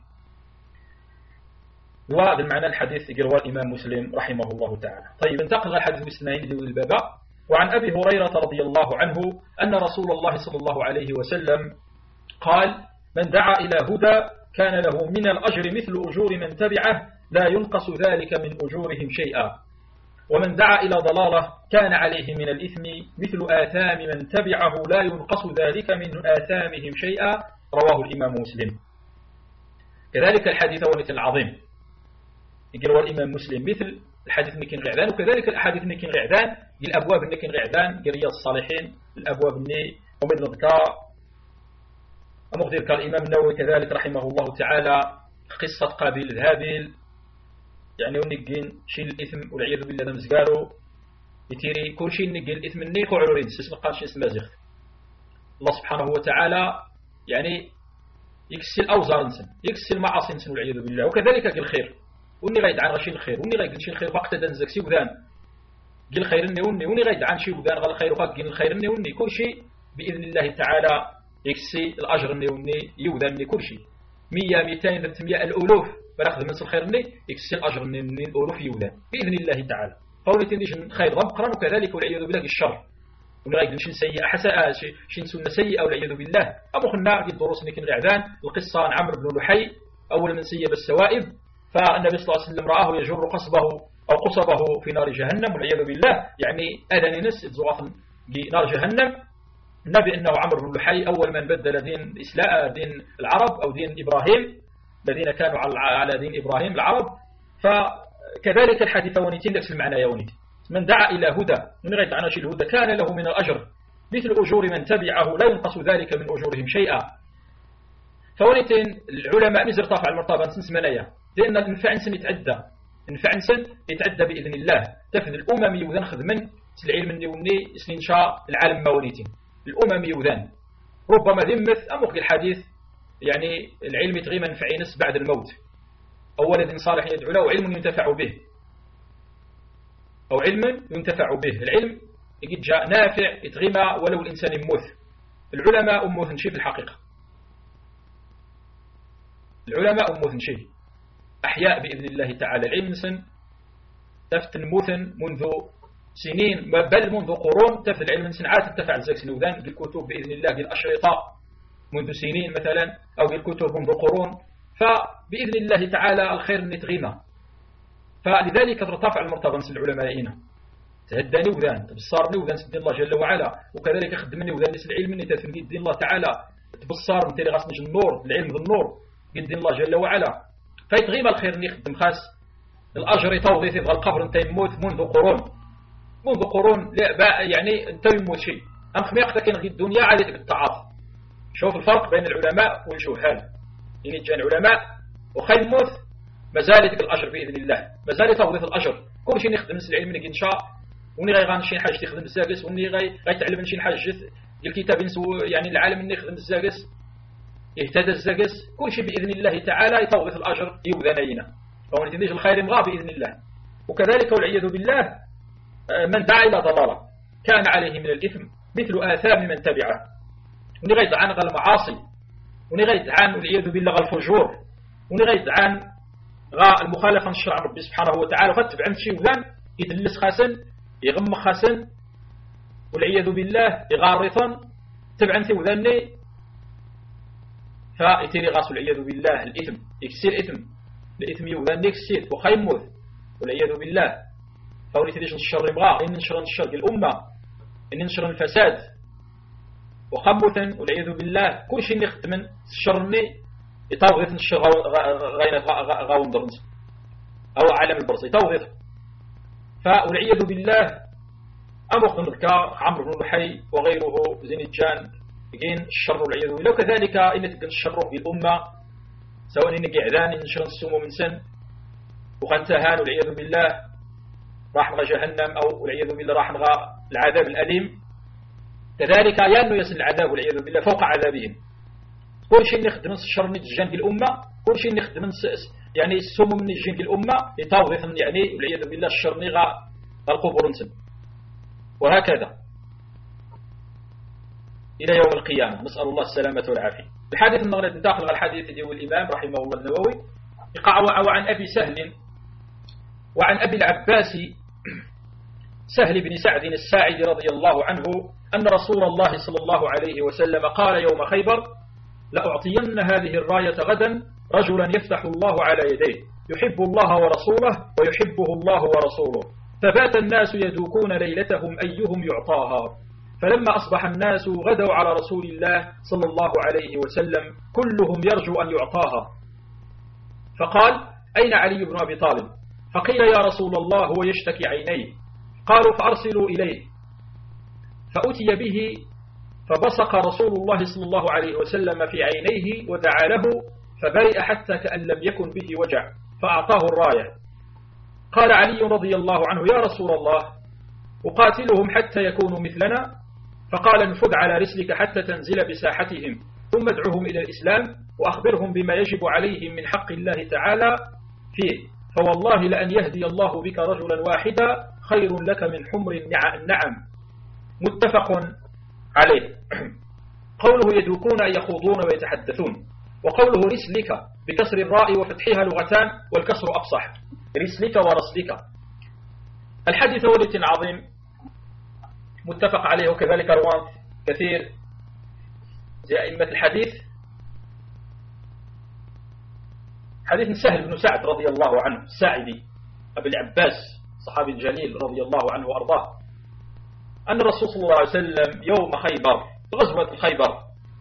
وهذا المعنى الحديث يروى الإمام مسلم رحمه الله تعالى. طيب انتقل الحديث بسنين ذوي البابا. وعن أبي هريرة رضي الله عنه أن رسول الله صلى الله عليه وسلم قال من دعا إلى هدى كان له من الأجر مثل أجور من تبعه لا ينقص ذلك من أجورهم شيئا ومن دعا إلى ضلالة كان عليه من الإثم مثل آثام من تبعه لا ينقص ذلك من آثامهم شيئا. رواه الإمام مسلم. كذلك الحديث والمثل العظيم يقرأ الإمام مسلم مثل الحديث نكين غعدان وكذلك الأحاديث نكين غعدان الأبواب نكين غعدان قرية الصالحين الأبواب الني ومن الذكاء ومقدر كالإمام النووي كذلك رحمه الله تعالى قصة قابيل هابيل يعني ونقين شيل الإثم والعياذ بالله دمزقالو يتيري كل شيء نقين الإثم النيق وعرورين اسم قال شيء اسمه زغ الله سبحانه وتعالى يعني يكسل أوزار نسن يكسل معاصي نسن والعياذ بالله. وكذلك الخير وني غايد عن غشي الخير وني غايد شي الخير وقت دنزك سي وذان قل خير وني غايد عن شي وذان غل الخير وقت قل الخير وني كل شيء بإذن الله تعالى يكسي الأجر وني يوذان كل شيء 100 200 300 الألوف فناخذ من الخير ني يكسي الأجر من الألوف يوذان بإذن الله تعالى. قولي تنديش خير ضمقرا وكذلك والعياذ بالله الشر وني غايد شي سيئة حساء شي سنة سيئة والعياذ بالله. أبو خنا في الدروس نكن غعدان القصة عن عمرو بن لحي أول من سيب السوائب فالنبي صلى الله عليه وسلم رآه يجر قصبه أو قصبه في نار جهنم والعياذ بالله، يعني أذن نس زغاف بنار جهنم. النبي أنه عمرو بن لحي أول من بدل دين الإسلام، دين العرب أو دين إبراهيم، الذين كانوا على دين إبراهيم العرب. فكذلك الحديث ونيتين نفس المعنى يا ونيت، من دعا إلى هدى من غير عناش الهدى كان له من الأجر مثل أجور من تبعه لا ينقص ذلك من أجورهم شيئا. فونيتين العلماء مزر طافع المرتبة نسمى ليا لأن النفع إنسان يتعدى بإذن الله تفذ الأمم يوذن خذ من العلم مني وني سنين شاء العالم ما ونيتين الأمم يوذن ربما ذمث أمك الحديث، يعني العلم يتغي منفع نس بعد الموت، أو ولد صالح يدعو له علم ينتفع به، أو علم ينتفع به. العلم يجي جاء نافع يتغيما ولو الإنسان يموت. العلماء أموثن شيء في الحقيقة، العلماء أموثن شيء أحياء بإذن الله تعالى. العلم سن تفتن موثن منذ سنين بل منذ قرون، تفت العلم سن عاد تفع الزك سنوذان بالكتب بإذن الله بالأشرطة منذ سنين مثلا، أو بالكتب منذ قرون. فبإذن الله تعالى الخير نتغيما، فلذلك ترتفع المرتبة نس العلماء هنا تهداني وذان تبصرني وذان سد الله جل وعلا، وكذلك خدمني وذان نس العلم اللي تفهم قد الله تعالى تبصر من تلي غاسنج النور العلم بالنور قد الله جل وعلا. فيتغيما الخير نخدم خاص الأجر يطوضي في القبر انت يموت منذ قرون لا يعني انت يموت شيء أم خميقتك في الدنيا عادت بالتعاطف. شوف الفرق بين العلماء والجهال، يعني جاء العلماء وخي يموت مازالت الأجر بإذن الله، مازالت توظيف الأجر كل شيء نخدم نس العلم إن شاء وني غي غنشين حاجة تخدم الزاقس وني غي تعلم نشين حاجة الكتاب ينسو يعني العالم إني يخدم الزاقس يهتدى الزاقس كل شيء بإذن الله تعالى يتوظف الأجر يوذنينا، فهو نتنديش الخير مغا بإذن الله. وكذلك والعياذ بالله من دعا إلى ضلالة كان عليه من الإثم مثل آثام من تبعه، ونغيد عن المعاصي، ونغيد عن والعياذ بالله الفجور، ونغيد عن المخالفة للشرع ربي سبحانه وتعالى، وقد تبعن شيء وذان يدلس خاسن يغم خاسن والعياذ بالله يغارثا تبعن ثي وذاني فيتيري غاس والعياذ بالله الإثم يكسير الإثم يوذان يكسير وخيموث والعياذ بالله. فهو يتريش الشر مغا إن نشر الشر الأمة، إن نشر الفساد وخموثا والعياذ بالله كل شيء نخدم الشر يتوظف الشر غاون درنس أو عالم البرص يتوظف. فالعياذ بالله أمخ نذكر عمرو بن لحي وغيره زين الجان يجين الشر والعياذ بالله. وكذلك إن تقل الشر بالأمة سواء إن قعدان إن نشر السمو من سن وخنتهان والعياذ بالله راح نغى جهنم أو والعياذ بالله راح نغى العذاب الأليم. كذلك يانو يصل العذاب والعياذ بالله فوق عذابهم. كل شيء نخدم الشر نتجان في الأمة، كل شيء نخدم يعني السمو من الجن في الأمة يتوظف يعني والعياذ بالله الشر نغى القبور نسن. وهكذا إلى يوم القيامة نسأل الله السلامة والعافية. الحديث النغلة داخل الحديث ديو الإمام رحمه الله النووي يقع وعن أبي سهل وعن أبي العباس سهل بن سعد الساعدي رضي الله عنه أن رسول الله صلى الله عليه وسلم قال يوم خيبر لأعطين هذه الراية غدا رجلا يفتح الله على يديه يحب الله ورسوله ويحبه الله ورسوله. فبات الناس يدوكون ليلتهم أيهم يعطاها، فلما أصبح الناس غدوا على رسول الله صلى الله عليه وسلم كلهم يرجو أن يعطاها. فقال أين علي بن أبي طالب؟ فقيل يا رسول الله هو يشتكي عينيه. قالوا فأرسلوا إليه. فأتي به فبصق رسول الله صلى الله عليه وسلم في عينيه ودعا له فبرئ حتى كأن لم يكن به وجع فأعطاه الراية. قال علي رضي الله عنه يا رسول الله أقاتلهم حتى يكونوا مثلنا؟ فقال انفذ على رسلك حتى تنزل بساحتهم ثم ادعوهم إلى الإسلام وأخبرهم بما يجب عليهم من حق الله تعالى فيه، فوالله لأن يهدي الله بك رجلا واحدا خير لك من حمر النعم. متفق عليه. قوله يدوكون أي يخوضون ويتحدثون، وقوله رسلك بكسر الراء وفتحها لغتان والكسر أفصح رسلك ورسلك. الحديث ولد عظيم متفق عليه، وكذلك رواه كثير زي أئمة الحديث. حديث سهل بن سعد رضي الله عنه الساعدي أبي العباس الصحابي الجليل رضي الله عنه وأرضاه أن الرسول صلى الله عليه وسلم يوم خيبر غزوة خيبر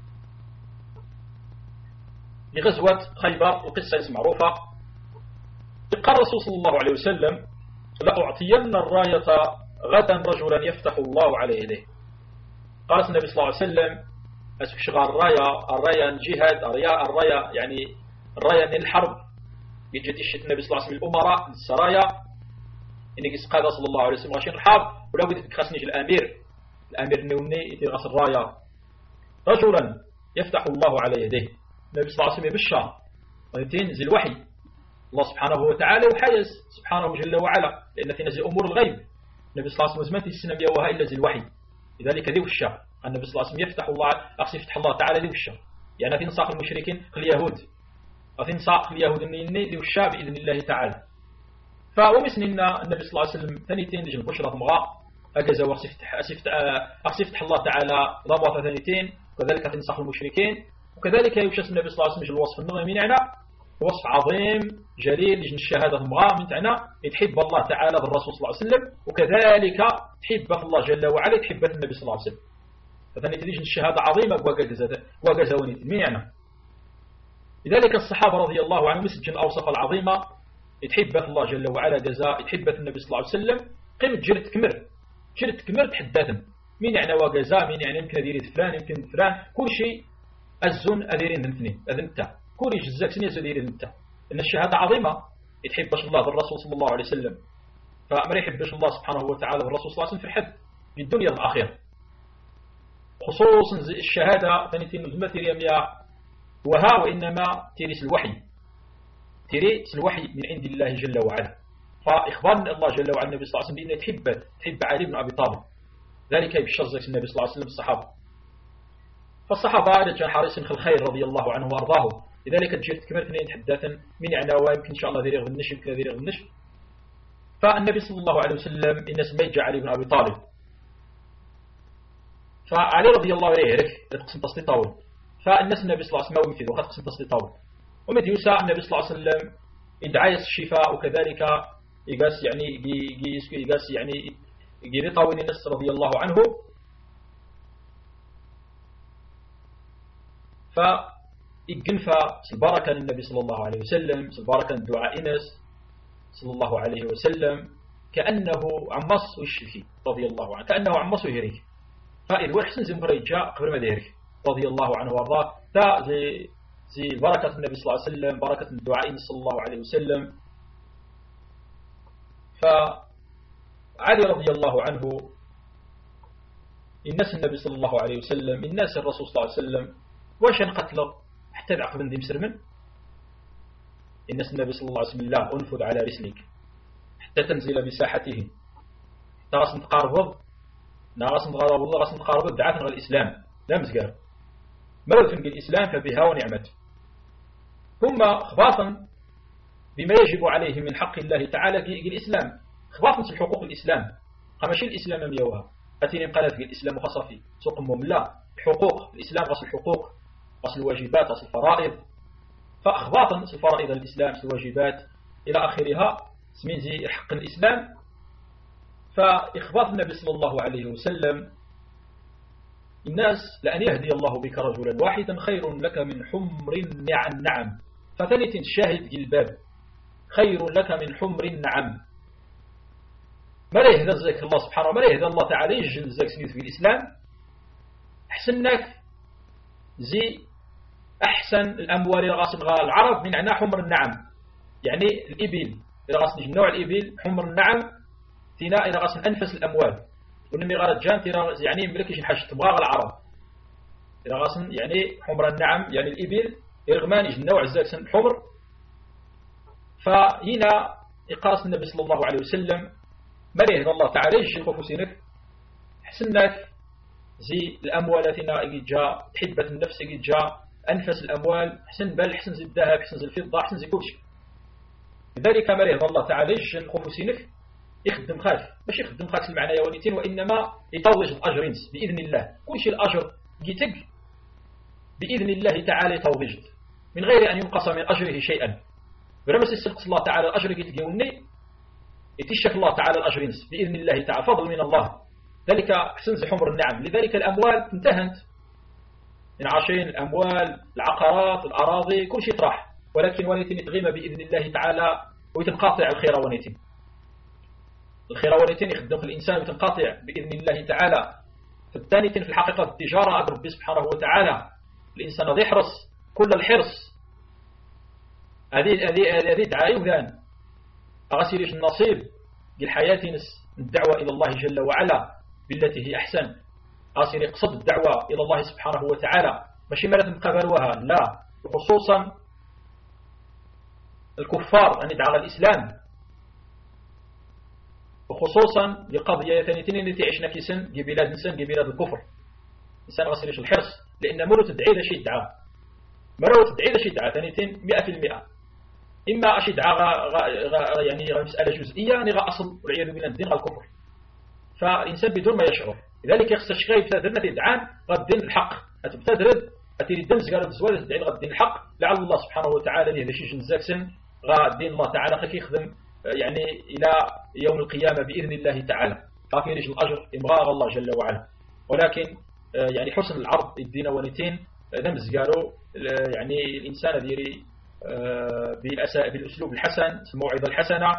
لغزوة خيبر القصة معروفة قال الرسول صلى الله عليه وسلم لأعطين الراية غدا رجلا يفتح الله على يديه. قال النبي صلى الله عليه وسلم أسفشغى الراية الجهاد الراية يعني الراية الحرب يجي تشت النبي صلى الله عليه وسلم الأمراء السرايا إنك قال صلى الله عليه وسلم غاشين الحرب ولا بد تخصنيش الأمير نوني يتغس الراية رجلا يفتح الله على يديه. النبي صلى الله عليه وسلم يبشر وينزل الوحي الله سبحانه وتعالى وحيز سبحانه جل وعلا لأن في نزل أمور الغيب النبي صلى الله عليه وسلم السنة يوها إلا زي الوحي لذلك ذي الشر النبي صلى الله عليه وسلم يفتح الله تعالى ذي الشر يعني في نصاق المشركين اليهود وفي نصاق اليهود ذي الشر بإذن الله تعالى. فومسننا النبي صلى الله عليه وسلم ثانيتين لجن بشرة مغاء أجز وأصفتح الله تعالى ضبط ثانيتين وكذلك في نصاق المشركين وكذلك يوشس النبي صلى الله عليه وسلم الوصف النظامي معنا وصف عظيم جليل لجن الشهادة مغاء من تعنا يتحب الله تعالى بالرسول صلى الله عليه وسلم وكذلك تحب الله جل وعلا تحب النبي صلى الله عليه وسلم. فثاني لجن الشهادة عظيمة وجزوني معنا. لذلك الصحابة رضي الله عنهم مسجن أوصف العظيمة يتحب الله جل وعلا جزاء يتحب النبي صلى الله عليه وسلم قيمة جرت كمر تحدثهم مين يعني وجزاء مين يعني يمكن أدير فلان يمكن فلان كل شيء الزن أديرين الاثنين أذنته كل جزاك سنية أديرين انت إن الشهادة عظيمة يتحبش الله بالرسول صلى الله عليه وسلم فما يحبش الله سبحانه وتعالى بالرسول صلى الله عليه وسلم في الحد في الدنيا والآخرة خصوصا الشهادة ثانيتين نزمة يميا وها وإنما تريس الوحي من عند الله جل وعلا. فإخبارنا الله جل وعلا النبي صلى الله عليه وسلم بأنه تحب علي بن أبي طالب ذلك يبشرزك النبي صلى الله عليه وسلم الصحابة. فالصحابة كان حارسين في الخير رضي الله عنه وأرضاه لذلك جئت كمرت اثنين حداثا من يعني ويمكن إن شاء الله ذي رغم النشر يمكن ذي رغم النشر. فالنبي صلى الله عليه وسلم الناس ما يجي علي بن أبي طالب فعلي رضي الله عنه يعرف قسم تسليطاول فالناس النبي صلى الله عليه وسلم يمثل وقد قسم تسليطاول ومد يوسع النبي صلى الله عليه وسلم يدعي الشفاء وكذلك يقاس يعني يطاول الناس رضي الله عنه. فالجنفة البركة للنبي صلى الله عليه وسلم البركة الدعاء إنس صلى الله عليه وسلم كأنه عمص ويشفي رضي الله عنه كأنه عمص ويهريك فإذا وحسن زي مخرج قبل ما ديرك رضي الله عنه وارضاه تا زي بركة النبي صلى الله عليه وسلم بركة الدعاء صلى الله عليه وسلم. فعلي رضي الله عنه الناس النبي صلى الله عليه وسلم الناس الرسول صلى الله عليه وسلم واش نقتله حتى العقب ندي مسرمن الناس النبي صلى الله عليه وسلم لا انفذ على رسلك حتى تنزل بساحته تراس نتقارب ناقص نتقارب والله راس نتقارب دعاتنا الإسلام لا مسقار مرض في الإسلام فبها ونعمته ثم خباطا بما يجب عليه من حق الله تعالى في الإسلام خباطا في حقوق الإسلام خمشي الإسلام ميوها أتيني قالت في الإسلام خصفي سوق لا الحقوق الإسلام غسل الحقوق غسل الواجبات غسل الفرائض فأخباطا في الفرائض الإسلام في الواجبات إلى آخرها اسمين زي حق الإسلام. فإخبار النبي صلى الله عليه وسلم الناس لأن يهدي الله بك رجلا واحدا خير لك من حمر النعم. فثانية الشاهد الباب خير لك من حمر النعم ما لا يهدى زيك الله سبحانه وما لا يهدى الله تعالى يجل زيك سنيث في الإسلام أحسنك زي أحسن الأموال الغاسم العرب من عنا حمر النعم يعني الإبل إذا غاسم نوع الإبل حمر النعم تينا إذا غاسم أنفس الأموال ونمي غارت جان تينا يعني ملكش الحش تبغى العرب إذا غاسم يعني حمر النعم يعني الإبل يرغمان يجي نوع الزاكسن حمر. فهنا إقاس النبي صلى الله عليه وسلم ما يهدى الله تعالى يجي قفوسينك حسنك زي الأموال تينا يجي جاء تحبة النفس يجي جاء أنفس الأموال حسن بل حسن زي الذهب حسن زي الفضة حسن زي كل شيء. لذلك ما يهدى الله تعالى يجي قفوسينك يخدم خالف باش يخدم خالف المعنى يوانيتين وإنما يطوج الأجر بإذن الله كل شيء الأجر جيتك بإذن الله تعالى توضجت من غير أن ينقص من أجره شيئا برمس السلق الله تعالى الأجر يتلقوني يتشك الله تعالى الأجر ينس بإذن الله تعالى فضل من الله. ذلك حسن حمر النعم. لذلك الأموال انتهت من عشرين الأموال العقارات الأراضي كل شيء طرح، ولكن ونيتين يتغيم بإذن الله تعالى ويتنقاطع الخير ونيتين. الخير ونيتين يخدم الإنسان ويتنقاطع بإذن الله تعالى. فالثانيتين في الحقيقة التجارة عند ربي سبحانه وتعالى. الإنسان الذي يحرص كل الحرص هذه دعاية وذان أغسيريش النصيب للحياة الدعوة إلى الله جل وعلا بالتي هي أحسن. أغسيري قصد الدعوة إلى الله سبحانه وتعالى ماشي مرة مقابلوها، لا، وخصوصا الكفار أن يدعى الإسلام، وخصوصا لقضية ثانيتين التي عشنا في سن في بلاد نسان في بلاد الكفر. إنسان غسيريش الحرص لأن مرو تدعي ذا شيء دعاه، مرو تدعي ذا شيء دعاه ثانيتين 100%. إما أشي دعا يعني مسألة جزئية يعني أصل والعياذ بالله الدين الكفر، فالإنسان بدون ما يشعر. لذلك يخص الشيء يبتدرنا تدعان غد الحق أتبتدرد أتيري الدمز قالوا الزوال تدعين غد الحق لعل الله سبحانه وتعالى ليه شيء جنزاك سن غد الله تعالى خلك يخدم يعني إلى يوم القيامة بإذن الله تعالى خاف يرجع الأجر إمغاء الله جل وعلا. ولكن يعني حسن العرض الدين ونتين دمز قالوا يعني الإنسان ديري بالأسلوب الحسن الموعظة الحسنة،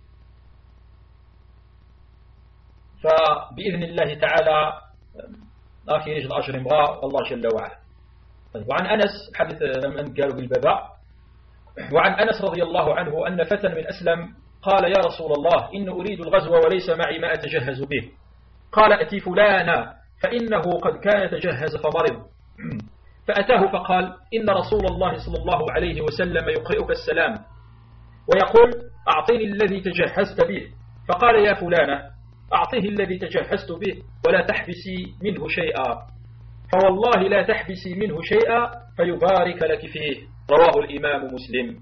فبإذن الله تعالى آخر يجد الأجر إمغاء الله جل وعلا. طيب، وعن أنس حدث من قالوا بالباباء، وعن أنس رضي الله عنه أن فتى من أسلم قال يا رسول الله إن أريد الغزو وليس معي ما أتجهز به. قال أتي فلانا فإنه قد كان يتجهز فمرض. فأتاه فقال إن رسول الله صلى الله عليه وسلم يقرئك السلام ويقول أعطيني الذي تجهزت به. فقال يا فلانة أعطيه الذي تجهزت به ولا تحبسي منه شيئا، فوالله لا تحبسي منه شيئا فيبارك لك فيه. رواه الإمام مسلم.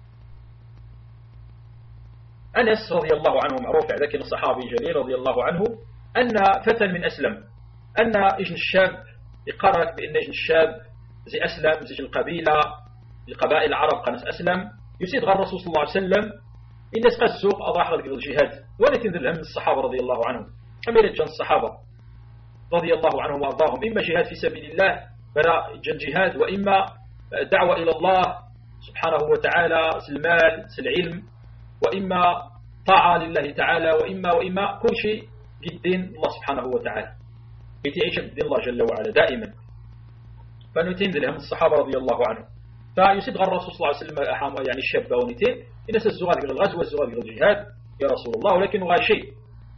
أنس رضي الله عنه معروف ذاك الصحابي جليل رضي الله عنه أن فتى من أسلم أن إجن الشاب يقرأك بأن إجن الشاب زي أسلم زي القبيلة القبائل العرب قناس أسلم يسيد غير الرسول صلى الله عليه وسلم الناس قسوق أضاح لك الجهاد ولا تنذل هم الصحابة رضي الله عنهم. أما يلجن الصحابة رضي الله عنهم وأرضاهم إما جهاد في سبيل الله فلا جن جهاد، وإما دعوة إلى الله سبحانه وتعالى المال العلم، وإما طاعة لله تعالى، وإما كل شيء بالدين الله سبحانه وتعالى يتعيش بالدين الله جل وعلا دائما. فنتين لهم الصحابة رضي الله عنهم. فيسيد غير الرسول صلى الله عليه وسلم يعني الشاب ونتين الناس الزغاد قال الغزو والزغاد قال الجهاد يا رسول الله، ولكن وغا شيء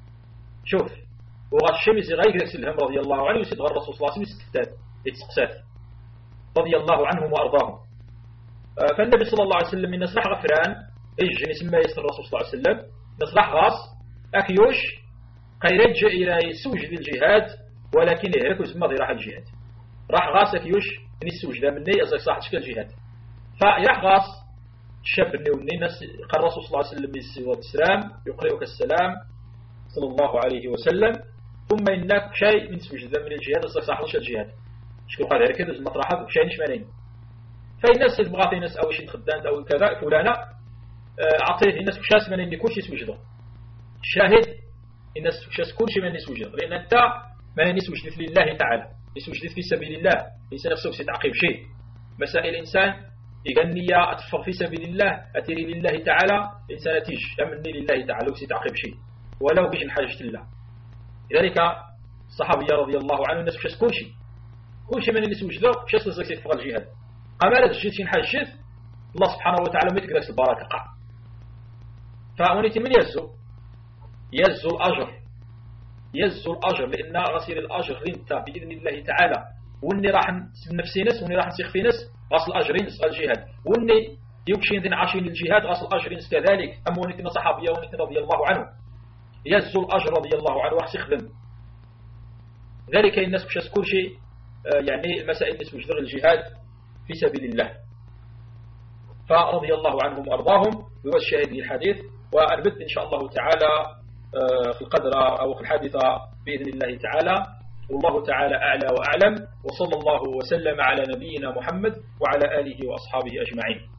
شوف وغا الشمس غير يسلهم رضي الله عنه يسيد غير الرسول صلى الله عليه وسلم يتسقسات رضي الله عنهم وأرضاهم. فالنبي صلى الله عليه وسلم الناس راح غفران يجي يسمى يسر الرسول صلى الله عليه وسلم الناس راح غاص أكيوش قيرجع إلى سوجد الجهاد، ولكن يهلك يسمى راح الجهاد راح غاص أكيوش من السوجد مني أزاي صاحب شكل الجهاد. فيراح غاص الشاب النوني الناس قال الرسول صلى الله عليه وسلم بالسلام يقرئك السلام صلى الله عليه وسلم ثم إنك شيء من سوجد من الجهاد أزاي صاحب شكل الجهاد شكل قال هركز المطرحة شيء نشمانين. فالناس المغاطي الناس أو شيء خدان أو كذا فلانا أعطيه الناس وشاس من إن كل شيء سوجده الشاهد الناس وشاس كل شيء من الناس سوجده، لأن أنت ما الناس وجدت لله تعالى يسوجد في سبيل الله. الإنسان نفسه سيتعقب شيء مسائل الإنسان يغنية أتفق في سبيل الله أتري لله تعالى الإنسان تيج أمني لله تعالى وسيتعقب شيء ولو بيش حاجة الله. لذلك الصحابية رضي الله عنه الناس وشاس كل شيء من الناس وجده وشاس لزاك سيتفق الجهاد قامالة الجيد شين حاجة الله سبحانه وتعالى ما يتقدس البركة قع. فأونيتي من يزو الأجر لأن غسير الأجر انت بإذن الله تعالى واني راح نفسي ناس واني راح نسيخ في ناس غسل الأجرين الجهاد واني يكشين ذين عاشين الجهاد غسل الأجرين كذلك. أما ونيتنا صحابية ونيتنا رضي الله عنه يزو الأجر رضي الله عنه وحسيخ ذن ذلك الناس بشاس كل شيء يعني المسائل الناس وجدر الجهاد في سبيل الله. فرضي الله عنهم وأرضاهم هو الشاهد للحديث. وأنبت إن شاء الله تعالى في القدر أو في الحادثة بإذن الله تعالى. والله تعالى أعلى وأعلم، وصلى الله وسلم على نبينا محمد وعلى آله وأصحابه أجمعين.